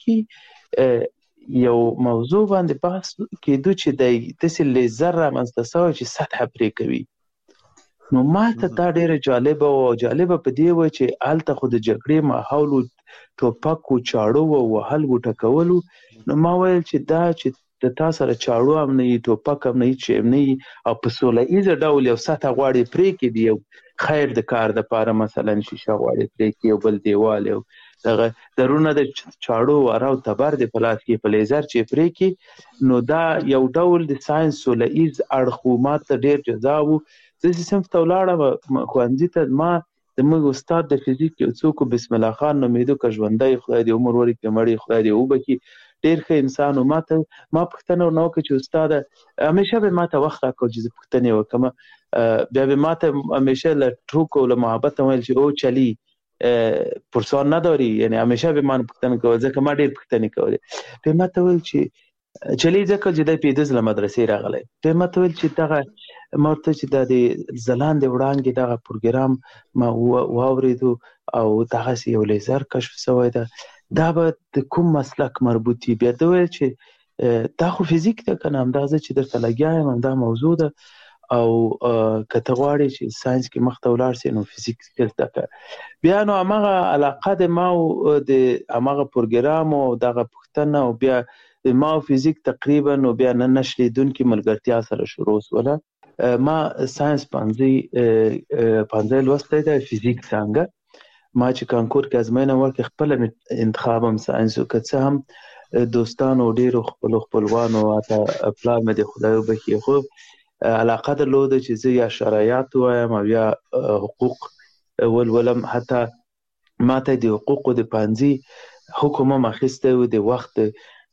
Speaker 7: کې یو موضوع باندې بحث کېدو چې د تسل لیزر رامنځته شوی چې سطح پرې کوي نو ما ته دا ډېره جالبه او جالبه په دی و چې آلته خو د جګړې ماحول ټوپک او چاړو او وهل ګټکولو نو ما ویل چې دا چې د تاسو سره چاړو هم نه ټوپک هم نه چې نه او په سوله ایز ډول یو ساته غواړي پرې کې دی یو خیر د کار د پاره مثلا شیشه غواړي پرې کې یو بل دیوال یو دغه درونه د چاړو وراو تبر د پلاس کې په لیزر چې پرې کې نو دا یو ډول د ساينس سوله ایز اړخومات ډېر جذاب زه سم ته ولاړم خوانځي ته ما د موږ استاد د فزیک یو څوک بسم الله خان نومیدو که ژوندۍ خدای دې عمر ورکړي مړی خدای دې وبکي ډېر ښه انسان او ما ته ما پوښتنه ورنه وکړه چې استاده همیشه به ما ته وخت راکړو چې زه پوښتنې وکړم بیا به ما ته همیشه له ټوکو له محبت ویل چې او چلی پرسان نداری یعنی همیشه به ما پوښتنه کول ځکه ما ډېر پوښتنې کولې به ما ته ویل چې چلی ځکه چې د پیدز له مدرسې راغلی به ما ته ویل چې دغه ما ورته چې دا د ځلاندې وړاندې دغه پروګرام ما واورېدو او دغسې یو لیزر کشف شوی ده دا به د کوم مسلک مربوط وي بیا ده ویل چې دا خو فزیک ده که نه همدا زه چې درته لګیا یم همدا موضوع ده او که ته غواړې چې ساینس کې مخته ولاړ سې نو فزیک زده کړه بیا نو هماغه علاقه د ما او د هماغه پروګرام او دغه پوښتنه او بیا د ما او فزیک تقریبا نو بیا نه نشلیدونکې ملګرتیا سره شروع شوله ما ساينس پنځه پنځه لوستی دی فزیک څنګه ما چې کانکور کې ازموینه ورکړې خپله انتخاب هم ساينس و که څه هم دوستانو ډېرو خپلو خپلوانو حتی پلار مې د خدای وبخي خو علاقه درلوده چې زه یا شرایط وایم او یا حقوق ولولم حتی ما ته د حقوقو د پنځه حکم هم اخیستی و د وخت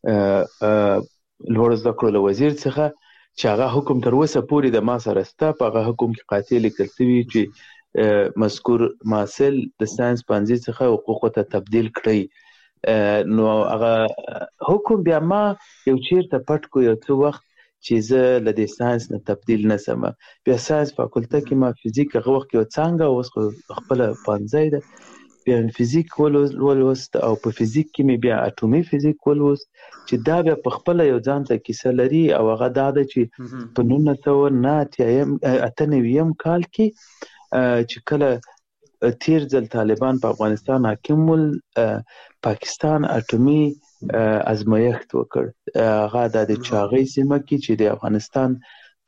Speaker 7: لوړ زده کړو له وزیر څخه چې هغه حکم تر اوسه پورې د ما سره شته په هغه حکم کې قاطع لیکل شوي چې مذکور محصل د ساینس پنځه څخه حقوقو ته تبدیل کړئ نو هغه حکم بیا ما یو چیرته پټ کو یو څه وخت چې زه له دې ساینس نه تبدیل نه سم بیا ساینس فاکولته کې ما فزیک هغه وخت یو څانګه اوس خپله پنځه ده بیا فزیک ولوست او په فزیک کې مې بیا اټومي فزیک ولوست چې دا بیا په خپله یو ځان ته کیسه لري او هغه دا ده چې په نولس سوه نه اته نوي کال کې چې کله تیر ځل طالبان په افغانستان حاکم ول پاکستان اټومي ازمایښت وکړ هغه د چاغۍ سیمه کې چې د افغانستان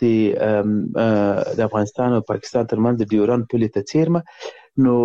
Speaker 7: د افغانستان او پاکستان ترمنځ د ډیورند پولې ته څیرمه نو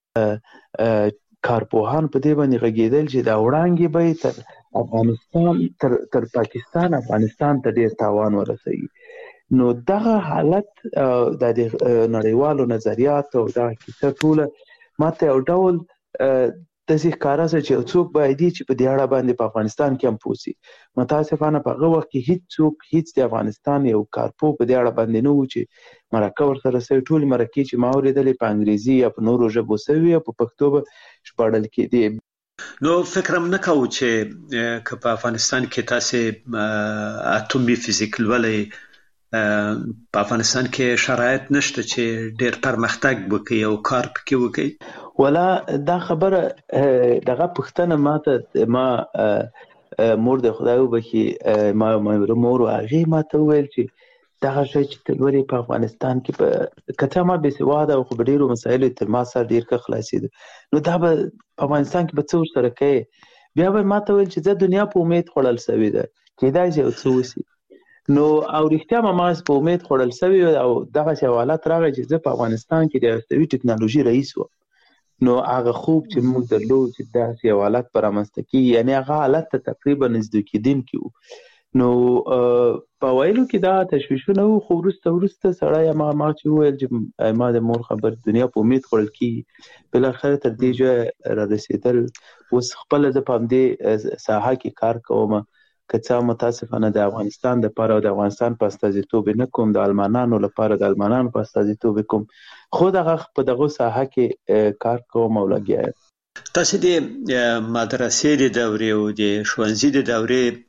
Speaker 7: کارپوهان په دې باندې غږېدل چې دا وړانګې به تر افغانستان تر تر پاکستان افغانستان ته ډېر تاوان ورسوي نو دغه حالت د نړیوالو نظریاتو او دغه کیسه ټوله ما ته یو ډول داسې ښکاره شوه چې یو څوک باید چې په دې اړه باندې په افغانستان کې هم پوه شي متاسفانه په هغه وخت کې هیڅ څوک هیڅ د افغانستان یو کارپو په دې اړه باندې نه و چې مرکه ورسره شوې ټولې مرکې چې ما اورېدلې په انګریزي یا په نورو ژبو شوي او په پښتو به ژباړل کېدې
Speaker 6: نو فکر هم نه کوو چې که په افغانستان کې تاسې اټومي فزیک لولئ په افغانستان کې شرایط نشته چې ډېر پرمختګ وکړي او کار پکې وکړي
Speaker 7: ولا دا خبره دغه پښتنه ماته ما مور د خدای وبخي ما مور هغه ماته ویل چې دغه شی چې تلوري په افغانستان کې په کته ما به سواده او په ډیرو مسایلو تر ما سره ډیر ښه خلاصید نو دا به په افغانستان کې به څه سره کوي بیا به ماته ویل چې د دنیا په امید خړل سوي ده کېدای شي او څه وسی نو او رښتیا ما ماس په امید خړل سوي او دغه حوالات راغی چې زه په افغانستان کې د استوي ټکنالوژي رئیس و نو هغه خوب چې موږ درلود چې داسې حوالات پر امسته کی یعنی هغه حالت ته تقریبا نزدیک دین کیو نو په وایلو کې دا تشویشونه وو خو ورسته ورسته سړی ما ما چې ویل چې ما د مور خبر دنیا په امید خړل کی بل اخر تر دې جو را رسیدل اوس خپل د پامدې ساحه کې کار کوم کڅا متاسفانه د افغانستان د لپاره او د افغانستان په استازیتوب نه کوم د المانانو لپاره د المانانو په استازیتوب کوم خو دغه په دغه ساحه کې کار کوم او لګیا
Speaker 6: تاسو د مدرسې د دورې او د ښوونځي د دورې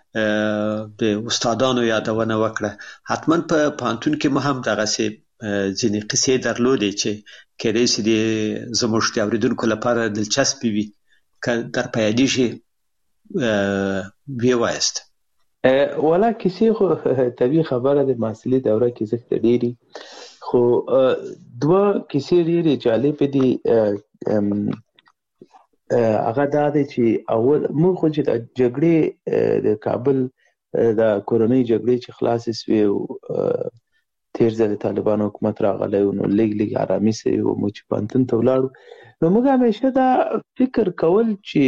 Speaker 6: د استادانو یادونه وکړه. حتما په پانتون کې مو هم دغه سي ځینې قصې درلودې چې کېدای شي د زموږ د اوریدونکو لپاره دلچسپې وي، که در په یادېږي ویې وایاست.
Speaker 7: والا کیسې خو طبیعي خبره ده، محصلي دوره کې زښته ډېري، خو دوه کیسې ډېرې جالبې دي. هغه دا دی چې اول موږ خو چې د جګړې د کابل د کورنۍ جګړې چې خلاصې سوې او تېر ځل د طالبانو حکومت راغلی و، نو لږ لږ ارامي سوې وه، موږ چې پوهنتون ته ولاړو نو موږ همیشه دا فکر کول چې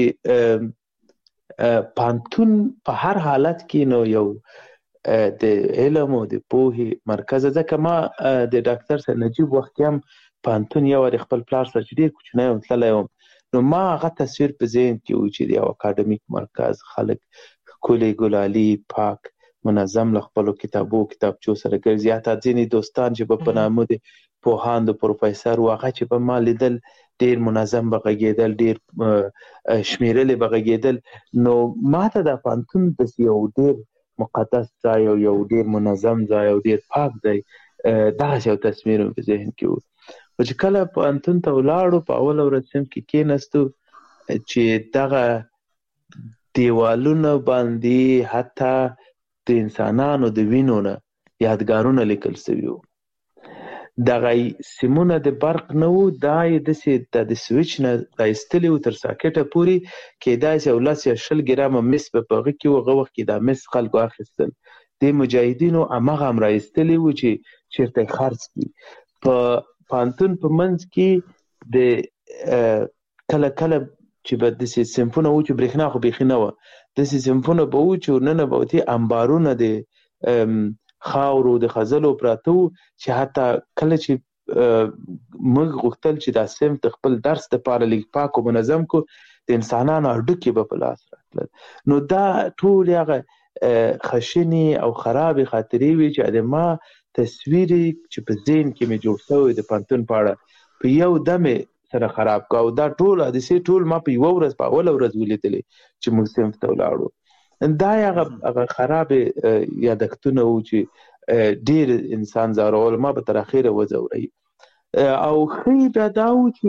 Speaker 7: پوهنتون په هر حالت کې نو یو د علم او د پوهې مرکز. ځکه ما د ډاکټر سید نجیب وخت کې هم پوهنتون یو وارې خپل پلار سره چې ډېر کوچنی وم تللی وم، نو ما هغه تصویر په ذهن کې و چې د یو اکاډمیک مرکز، خلک ښکلي ګلالي پاک منظم له خپلو کتابو کتابچو سره ګرځي. حتی ځینې دوستان چې به په نامه د پوهاند و پروفیسر و، هغه چې به ما لیدل ډېر منظم به غږېدل، ډېر شمېرلې به غږېدل. نو ما ته دا پوهنتون داسې یو ډېر مقدس ځای او یو ډېر منظم ځای او ډېر پاک ځای، دغسې یو تصویر مې په ذهن کې و. خو چې کله پوهنتون ته ولاړو، په اوله ورځ صنف کې کېناستو چې دغه دیوالونه باندې حتی د انسانانو د وینو نه یادګارونه لیکل سوي وو. دغه سیمونه د برق نه وو، دا یې داسې د سویچ نه رایستلي وو تر ساکټه پورې، کېدای شي یو لس یا شل ګرامه مس به په هغه کې وو. هغه وخت کې دا مس خلکو اخیستل، دې مجاهدینو هماغه هم رایستلي وو چې چېرته یې خرڅ کړي. په پوهنتون په منځ کې د کله کله چې به داسې صنفونه وو چې برېښنا خو بیخي نه وه، داسې صنفونه به وو چې ورننه به وتې انبارونه د خاورو د خځلو پراته وو، چې حتی کله چې موږ غوښتل چې دا صنف د خپل درس دپاره لږ پاک او منظم کړو، د انسانانو هډوکي به په لاس راتلل. نو دا ټولې هغه خشنې او خرابې خاطرې وې چې د ما تصویر چې په ذهن کې مې جوړ شوی د پوهنتون په اړه په یو دم سره خراب کړ. او دا ټول حادثې ټول ما په یوه ورځ په اوله ورځ ولیدلې چې موږ صنف ته ولاړو. دا هغه هغه خرابې یادښتونه وو چې ډېر انسان ځورول، ما به تر اخره وځوروي. او ښه بیا دا وو چې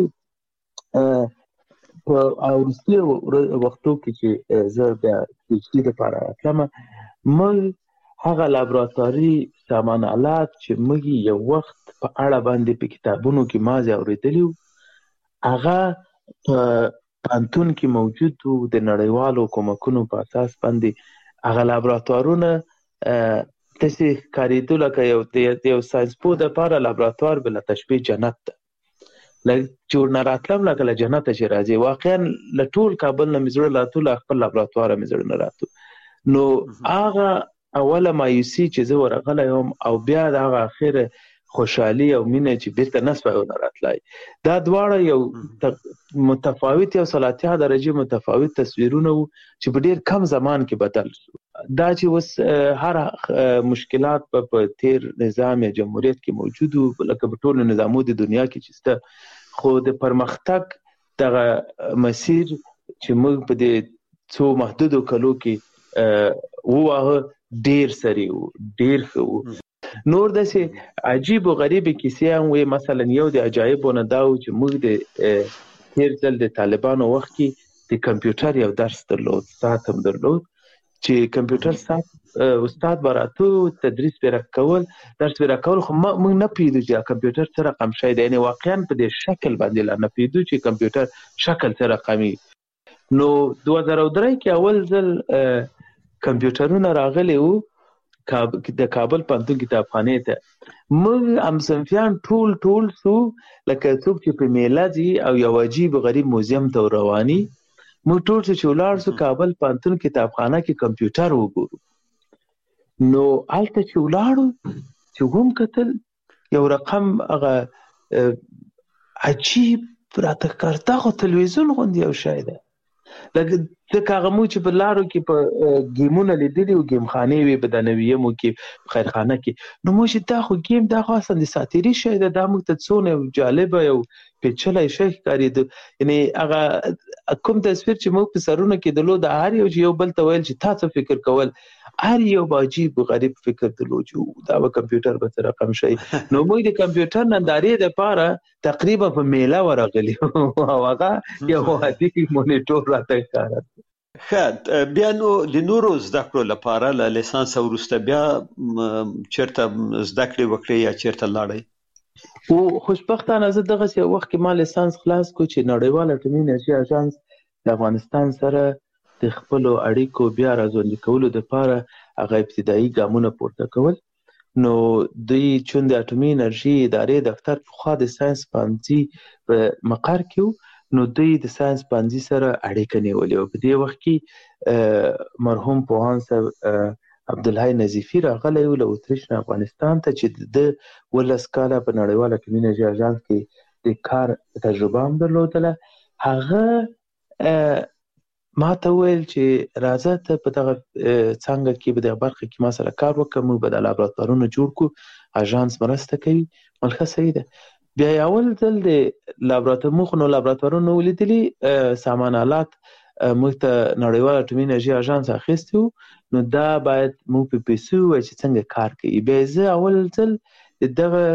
Speaker 7: په وروستي وختو کې چې زه بیا پي ایچ ډي دپاره راتلمه، موږ هغه لابراتواري سامان آلات چې موږ یو وخت په اړه باندې په کتابونو کې مازې اورېدلي وو، هغه په پوهنتون کې موجود وو. د نړیوالو کومکونو په اساس باندې هغه لابراتوارونه داسې ښکارېدو لکه یو د یو ساینسپوه دپاره لابراتوار بله تشبیه جنت ده، چې ورنه راتلم لکه له جنته چې راځي. واقعا له ټول کابل نه مې زړه راتو، له خپل لابراتواره مې زړه نه راتو. نو هغه اوله مایوسي چې زه ورغلی وم، او بیا د هغه اخره خوشحالي او مینه چې بیرته نه سوی ونه راتلی، دا دواړه یو متفاوت یو سلاتیا درجې متفاوت تصویرونه وو چې په ډېر کم زمان کې بدل شو. دا چې اوس هر مشکلات په تیر نظام یا جمهوریت کې موجود وو، لکه په ټولو نظامو د دنیا کې چې شته، خو د پرمختګ دغه مسیر چې موږ په دې څو محدودو کلو کې وواهه ډېر سری وو، ډېر ښه وو. نور داسې عجیب و غریبې کیسې هم وې. مثلا یو د عجایبو نه دا و چې موږ د تېر ځل د طالبانو وخت کې د کمپیوټر یو درس درلود، ساعت هم درلود، چې کمپیوټر ساعت استاد به راتو تدریس به راکول، درس به راکول، خو موږ نه پوهېدو چې کمپیوټر څه رقم شی دی. یعنې واقعا په دې شکل باندې لا نه پوهېدو چې کمپیوټر شکل څه رقمي. نو دوه زره درې کې اول ځل کمپیوټرونه راغلي وو د کابل پوهنتون کتابخانې ته. موږ همصنفیان ټول ټول سو لکه څوک چې په میله ځي او یو عجیب غریب موزیم ته رواني. موږ ټول چې ولاړ سو کابل پوهنتون کتابخانه کې کمپیوټر وګورو. نو هلته چې ولاړو چې وم کتل یو رقم هغه عجیب راته ښکارېده، خو تلویزیون غوندې یو شی دی، لکه ځکه هغه مو چې په لارو کې په ګیمونه لیدلي او ګیم خانې وي په دنویمو کې خیرخانه کې نو مو چې دا خو ګیم دا خو اصلا د ساتیري شی ده دا موږ ته څونه جالبه یو پیچلی شی ښکارېده یعنې هغه کوم تصویر چې موږ په سرونه کې درلود هر یو چې یو بل ته ویل چې تا څه فکر کول هر یو به عجیب غریب فکر درلود چې دا به کمپیوټر به څه رقم شي نو موږ د کمپیوټر نندارې دپاره تقریبا په میله ورغلي او هغه یو عادي مونیټور راته ښکاره
Speaker 6: ښه بیا نو د نورو زده کړو لپاره له لیسانس وروسته بیا چېرته زده کړې وکړې یا چېرته لاړئ
Speaker 7: او خوشبختانه زه دغسې یو وخت کې ما لیسانس خلاص کړو چې نړیوال اټومي انرژي اژانس د افغانستان سره د خپلو اړیکو بیا راژوندي کولو دپاره هغه ابتدایي ګامونه پورته کول نو دوی چون د اټومي انرژي ادارې دفتر پخوا د ساینس پوهنځي په مقر کې نو دوی د ساینس پوهنځي سره اړیکه نیولې وه په دې وخت کې مرحوم پوهاند صاحب عبدالحی نظیفي راغلی و له اتریش نه افغانستان ته چې د ولس کاله په نړیوال اټومي انرژي اژانس کې د کار تجربه هم درلودله هغه ما ته وویل چې راځه ته په دغه څانګه کې په دغه برخه کې ما سره کار وکړه موږ به دا لابراتوارونه جوړ کړو اژانس مرسته کوي ملکه صحیح ده بیا اول ځل د لابراتوار موږ نو لابراتوارونه ولیدلي سامان آلات موږ ته نړیوال اټومي انرژي اژانس اخیستی و نو دا باید موږ په پیسو ووایو چې څنګه کار کوي بیا زه اول ځل د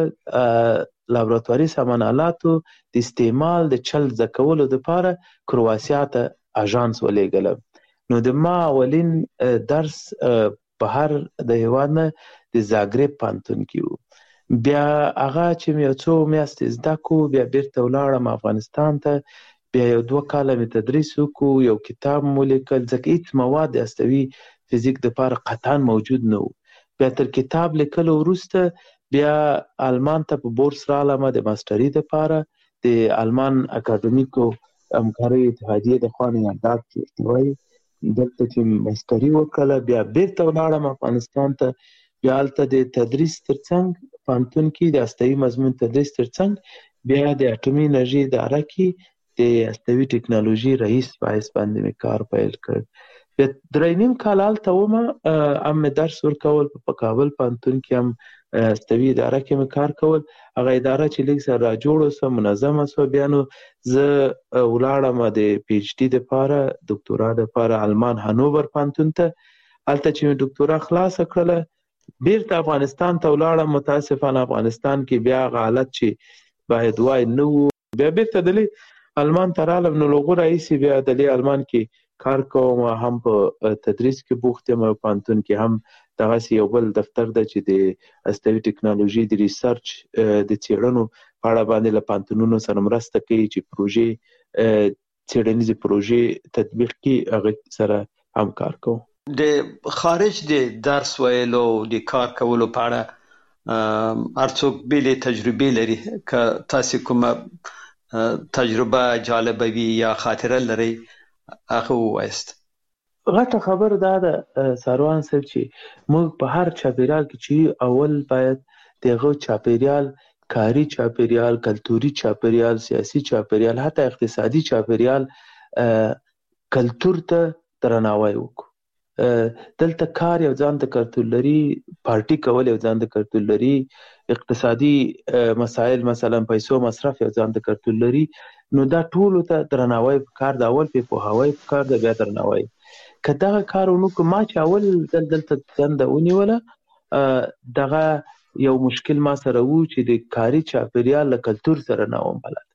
Speaker 7: دغه لابراتواري سامان آلاتو د استعمال د چل زده کولو دپاره کرواسیا ته اژانس ولېږلم نو د ما اولین درس بهر د هېواد نه د زاګرب پوهنتون کې و بیا هغه چې مې یو څو میاشتې زده کړو بیا بیرته ولاړم افغانستان ته بیا یو دوه کاله مې تدریس وکړو یو کتاب مو لیکل ځکه هېڅ مواد د هستوي فزیک دپاره قطعا موجود نه و بیا تر کتاب لیکلو وروسته بیا آلمان ته په بورس رالم د ماسټري دپاره د آلمان اکاډمیکو همکارۍ اتحادیې د خوا نه یاداد چې وایي دلته چې ماسټري وکړله بیا بیرته ولاړم افغانستان ته بیا هلته د تدریس تر څنګ پوهنتون کې د هستوي مضمون تدریس تر څنګ بیا د اټومي انرژي اداره کې د هستوي ټکنالوژي رئیس په حیث باندې مې کار پیل کړ بیا درې نیم کال هلته ومه هم مې درس ورکول په کابل پوهنتون کې هم هستوي اداره کې مې کار کول هغه اداره چې لږ سره راجوړه سوه منظمه سوه بیا نو زه ولاړم د پی ایچ ډي دپاره دکتورا دپاره آلمان هانوور پوهنتون ته هلته چې مې دکتورا خلاصه کړله بیرته افغانستان ته ولاړم متاسفانه افغانستان کې بیا هغه حالت چې باید وای نه و بیا بیرته دلې آلمان ته رالم نو له هغو راهیسې بیا دلې آلمان کې کار کوم هم په تدریس کې بوخت یم او پوهنتون کې هم دغسې یو بل دفتر ده چې د هستوي ټکنالوژي د ریسرچ د څېړنو په اړه باندې له پوهنتونونو سره مرسته کوي چې پروژې څېړنیزې پروژې تطبیق کړي هغه سره هم کار کوم
Speaker 6: د خارج د درس ویلو د کار کولو په اړه هر څوک بېلې تجربې لري که تاسې کومه تجربه جالبه وي یا خاطره لرئ هغه ووایست
Speaker 7: غټه خبر دا ده ساروان صاحب چې موږ په هر چاپیریال کې چې اول باید دغه چاپیریال کاری چاپیریال کلتوري چاپیریال سیاسي چاپیریال حتی اقتصادي چاپیریال کلتور ته درناوی وکړو دلته کار یو ځان ته کلتور لري پارټي کول یو ځان ته کلتور لري اقتصادي مسائل مثلا پیسو مصرف یو ځان ته کلتور لري نو دا ټولو ته درناوی پکار د اول په پوهاوی پکار د بیا درناوی که دغه کار ونکړو ما چې اول دل دلته دنده ونیوله دغه یو مشکل ما سره و چې د کاري چاپیریال له کلتور سره نه وم بلد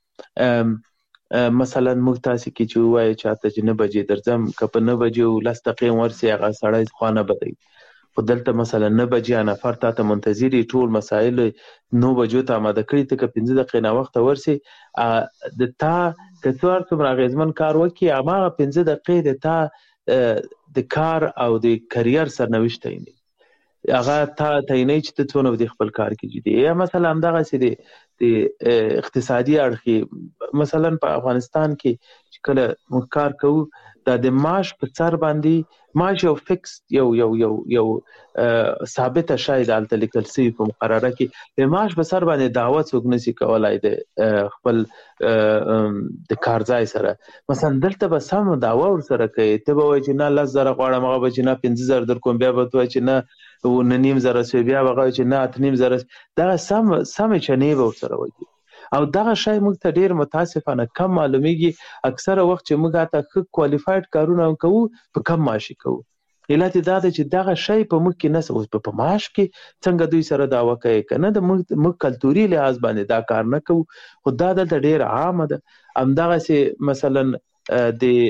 Speaker 7: مثلا موږ تاسې کې چې ووایو چاته چې نه بجې درځم که په نه بجې لس دقیقې ورسې هغه سړی خوا نه بدوي خو دلته مثلا نه بجې نفر تا ته منتظر ټول مسایل نو بجو ته اماده کړي ته که پنځه دقیقې ناوخته ورسې د تا که څو هر څومره اغېزمن کار وکړي هماغه پنځه دقیقې د تا د کار او د کریر سرنوشت تعینوي هغه تا تعینوي چې ته څونه به د خپل کار کې جدي یا مثلا همدغسې د اقتصادي اړخ مثلا په افغانستان کې چې کله موږ کار کوو دا د معاش په سر باندې معاش یو فکس یو یو یو یو ثابت شاید الته لیکل سوی په مقرره کې د معاش په سر باندې دعوه څوک نشي کولای د خپل د کارځای سره. مثلا دلته به سم دعوه ور سره کوي، ته به وایي چې نه لس زره غواړم، هغه به چې نه پنځه زره در کوم، بیا به ته وایي چې نه و نیم زره سوی، بیا به هغه چې نه اته نیم زره. دغه سم سمې چنې به ورسره وایي او دغه شی موږ ته ډېر متاسفانه کم معلومیږي. اکثره وخت چې موږ هاته ښه کوالیفاید کارونه کوو په کم معاشي کوو. علت دا ده چې دغه شی په موږ کې نشته. اوس په معاش کې څنګه دوی سره دعوه کوي که نه، د موږ کلتوري لحاظ باندې دا کار نه کوو، خو دا دلته ډېر عامه ده. همدغسې مثلا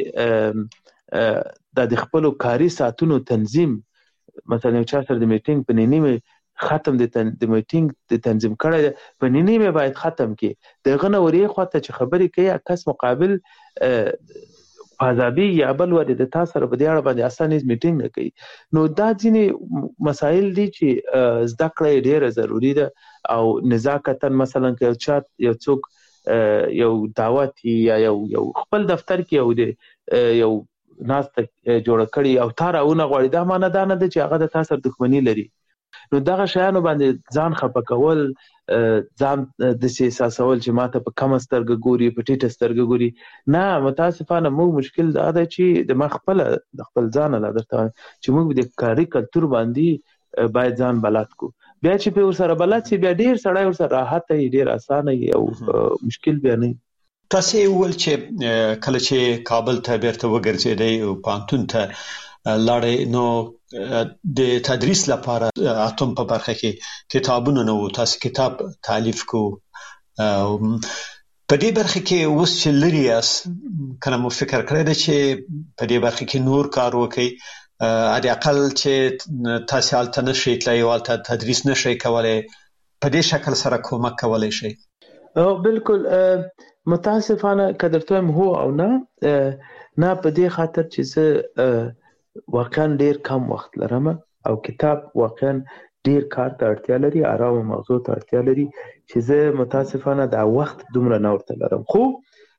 Speaker 7: د د خپلو کاري ساعتونو تنظیم، مثلا یو چا سره د میټینګ په نیمه ختم د تن د میټینګ د تنظیم کړی په نیمه باید ختم کی دغه نو ورې خواته چې خبرې کوي کس مقابل فاضابي یا بل ور د تاسو سره په دې اړه باندې اسانه میټینګ نه کوي. نو دا ځینې مسایل دي چې زده کړه ډیره ضروری ده او نزاکتاً مثلا که چا یو څوک یو دعوت یا یو یو خپل دفتر کې یو د یو ناس ته جوړ کړي او تاراونه غوړي، دا معنی دا نه ده چې هغه د تاسو سره دښمنی لري. نو دغه شیانو باندې ځان خپه کول، ځان د سي احساسول چې ماته په کم سترګه ګوري، په ټیټه سترګه ګوري، نه. متاسفانه موږ مشکل دا ده چې د ما خپل د خپل ځان له درته چې موږ د کاري کلتور باندې باید ځان بلد کو. بیا چې په سره بلد سي بیا ډیر سړی ور سره راحت ای ډیر اسانه ای او مشکل بیا نه.
Speaker 6: تاسو ول چې کله چې کابل ته بیرته وګرځیدئ او پانتون ته لاړې، نو د تدریس لپاره اتم په برخه کې کتابونه نو تاسو کتاب تالیف کو. په دې برخه کې اوس چې لري اس کنه مو فکر کړی دی چې په دې برخه کې نور کار وکړي، اړ اقل چې تاسو الته نشئ تلای او الته تدریس نشئ کولای، په دې شکل سره کومک کولای شي؟
Speaker 7: او بالکل متاسفانه قدرتوم هو او نه نه په دې خاطر چې زه واقعا ډیر کم وخت لرم او کتاب واقعا ډیر کار ته اړتیا لري، آرام موضوع ته اړتیا لري چې زه متاسفانه دا وخت دومره نه ورته لرم. خو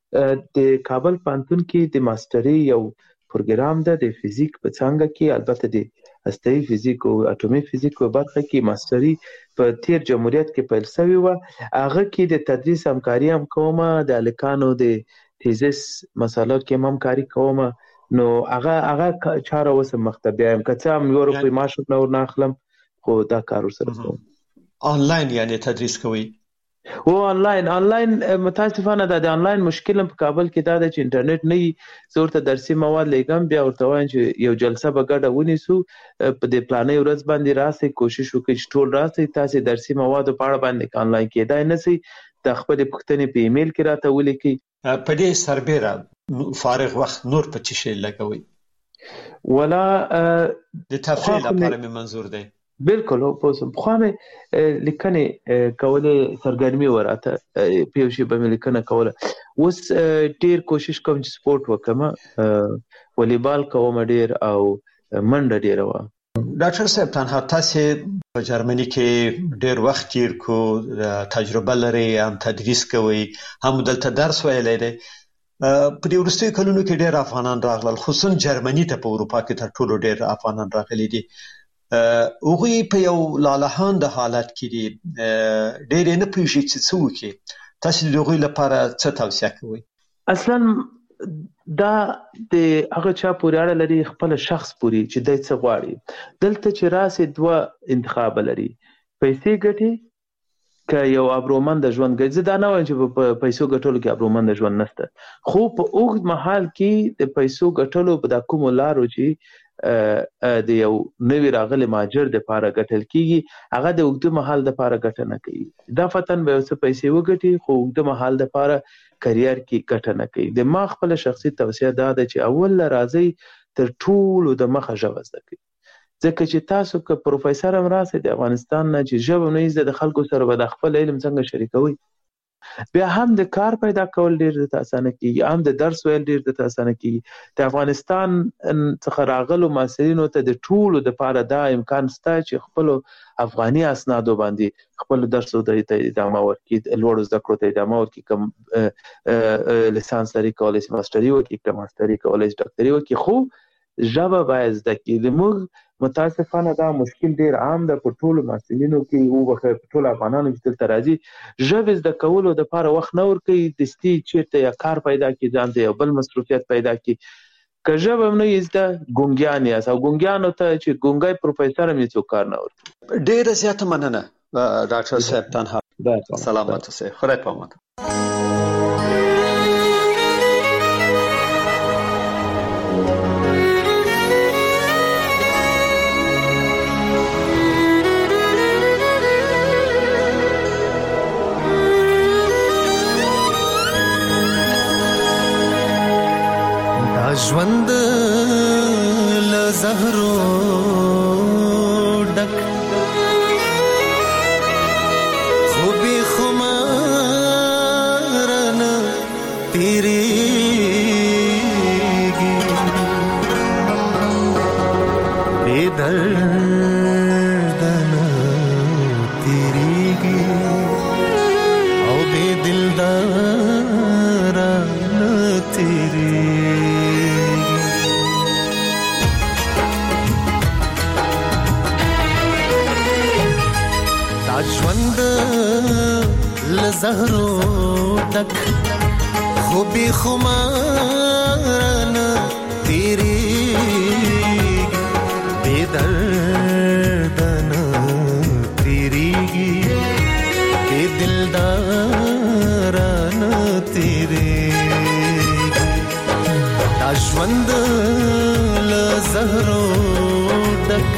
Speaker 7: د کابل پانتون کې د ماستري یو پروګرام ده د فزیک په څنګه کې، البته د هسته‌ایي فزیک او اټومي فزیک په برخه کې ماستري په تیر جمهوریت کې پیل شوی و. هغه کې د تدریس همکاري هم کومه، د الکانو د تیزس مسله کې هم کاری کومه. نو هغه هغه چاره وسه مختبه هم کته هم یو روپی معاش نو نه اخلم، خو دا کار سره کوم.
Speaker 6: آنلاین یعنی تدریس کوي؟
Speaker 7: او آنلاین آنلاین متاسفانه د آنلاین مشکل په کابل کې دا د انټرنیټ نه زورته درسي مواد لګم، بیا ورته وایم چې یو جلسه به ګډه ونیسو په دې پلانې ورځ باندې راسي، کوشش وکړئ چې ټول راسي تاسو درسي مواد په اړه باندې آنلاین کېدای نه سي، د خپل پښتنې په ایمیل کې راته ولیکي.
Speaker 6: په دې سربېره فارغ وخت نور په چی شي لګوي؟
Speaker 7: ولا
Speaker 6: د تفریح لپاره مې منظور دی.
Speaker 7: بالکل په سم خو مې لیکنه کوله سرګرمي وراته پیو شي به لیکنه کوله. اوس ډیر کوشش کوم چې سپورت وکم، والیبال کوم ډیر او منډه ډیر و.
Speaker 6: ډاکټر صاحب تنها تاسو په جرمني کې ډیر وخت تیر کو، تجربه لري، هم تدریس کوي، هم دلته درس ویلی دی. په دې وروستیو کلونو کې ډېر افغانان راغلل، خصوصا جرمني ته په اروپا کې تر ټولو ډېر افغانان راغلي دي. هغوی په یو لالهانده حالت کې دي، ډېر یې نه پوهېږي چې څه وکړي. تاسو د هغوی لپاره څه توصیه کوئ؟
Speaker 7: اصلا دا د هغه چا پورې اړه لري، خپل شخص پورې چې دی څه غواړي. دلته چې راسي دوه انتخاب لري، پیسې ګټي که یو ابرومند ژوند ګرځي. دا نه وایم چې په پیسو ګټلو کې ابرومند ژوند نشته، خو په اوږد مهال کې د پیسو ګټلو په د کوم لارو چې د یو نوی راغلي ماجر د پاره ګټل کیږي، هغه د اوږد مهال د پاره ګټه نه کوي. دا فتن به څه پیسې وګټي خو اوږد مهال د پاره کرییر کې ګټه نه کوي. د ما خپل شخصي توصیه دا ده چې اول راځي تر ټولو د مخه ژبه زده کړئ، ځکه چې تاسو که پروفیسور هم راسئ د افغانستان نه چې ژبه نه زده د خلکو سره به د خپل علم څنګه شریکوي، بیا هم د کار پیدا کول ډیر د اسانه کیږي، هم د درس ویل ډیر د اسانه کیږي. د افغانستان څخه راغلو محصلینو ته د ټولو د پاره دا امکان شته چې خپل افغاني اسنادو باندې خپل درسو ته ادامه ورکړي، لوړ زده کړو ته ادامه ورکړي، کوم لیسانس لري کولای شي ماستري وکړي، کوم ماستري کولای شي ډاکټري وکړي. خو ژبه باید زده کړي. زموږ متاسفانه دا مشکل ډیر عام ده په ټولو محصلینو کې، او په ټولو افغانانو چې دلته راځي ژبې زده کولو دپاره وخت نه ورکوي، دستي چېرته یا کار پیدا کړي، ځان ته یو بل مصروفیت پیدا کړي. که ژبه هم نه یې زده ګونګیان یاست، او ګونګیانو ته چې ګونګی پروفیسر هم هېڅوک کار نه ورکوي.
Speaker 6: ډېره زیاته مننه ډاکټر صاحب. تنها سلامت اوسئ، خدای په امان.
Speaker 4: ژوند له زهرو ډک خو بې خماره نه تېرېږي، بې درده نه تېرېږي او بې دلداره نه تېرېږي. ژوند له زهرو ډک خو بې خماره نه تېرېږي، بې درده نه تېرېږي، بې دلداره نه تېرېږي. دا ژوند له زهرو ډک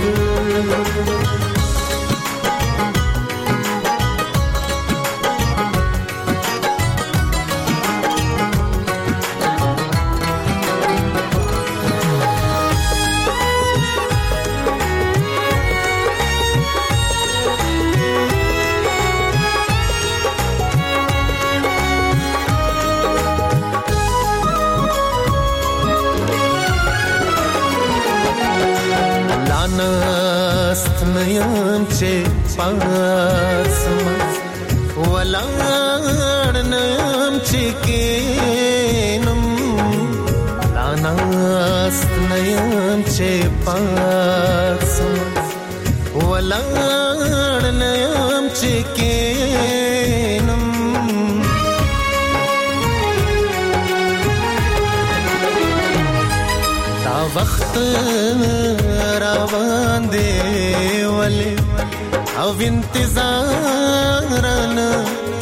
Speaker 4: ناست نیم چې پاسم ولاړ نیم چې کینم، ناست نیم چې پاسم ولاړ نیم چې کینم. دا وخت روان دی ولې او انتظار نه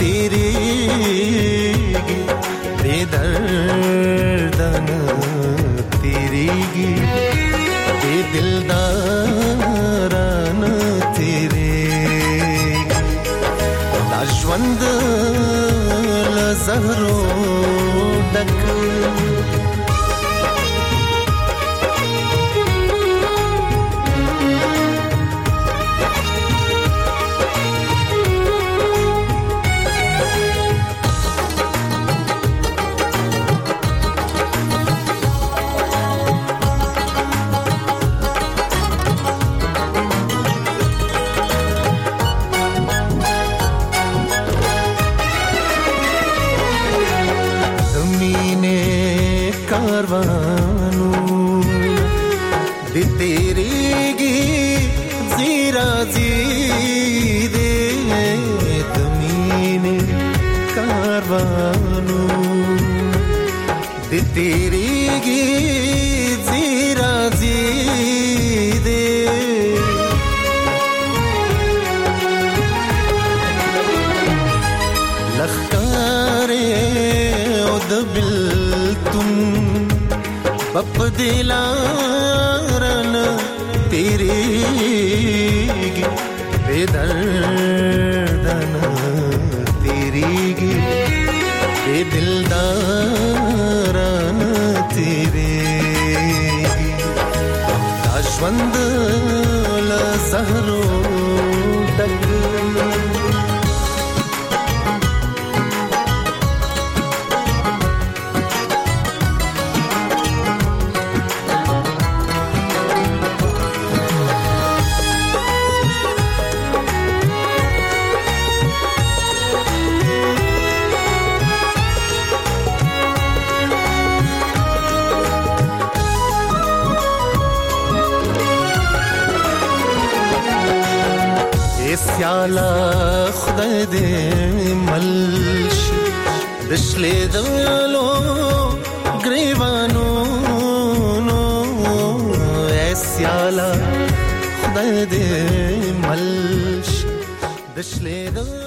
Speaker 4: تېرېږي، بې درده نه تېرېږي، بې دلداره نه تېرېږي. دا ژوند له زهرو ډک کاروانو د تېرېږي زیرا زیدې د مینې کاروانو د تېرېږي زیرا زیدې لخکارې او د بلتون بپ دلارن تېرېږي، بې دردن تېرېږي، بې دلدارن تېرېږي. دا ژوند له زهرو ډک سیالا خدای دې ملش دشلې دلو گریوانو نو اے سیالا خدای دې ملش دشلې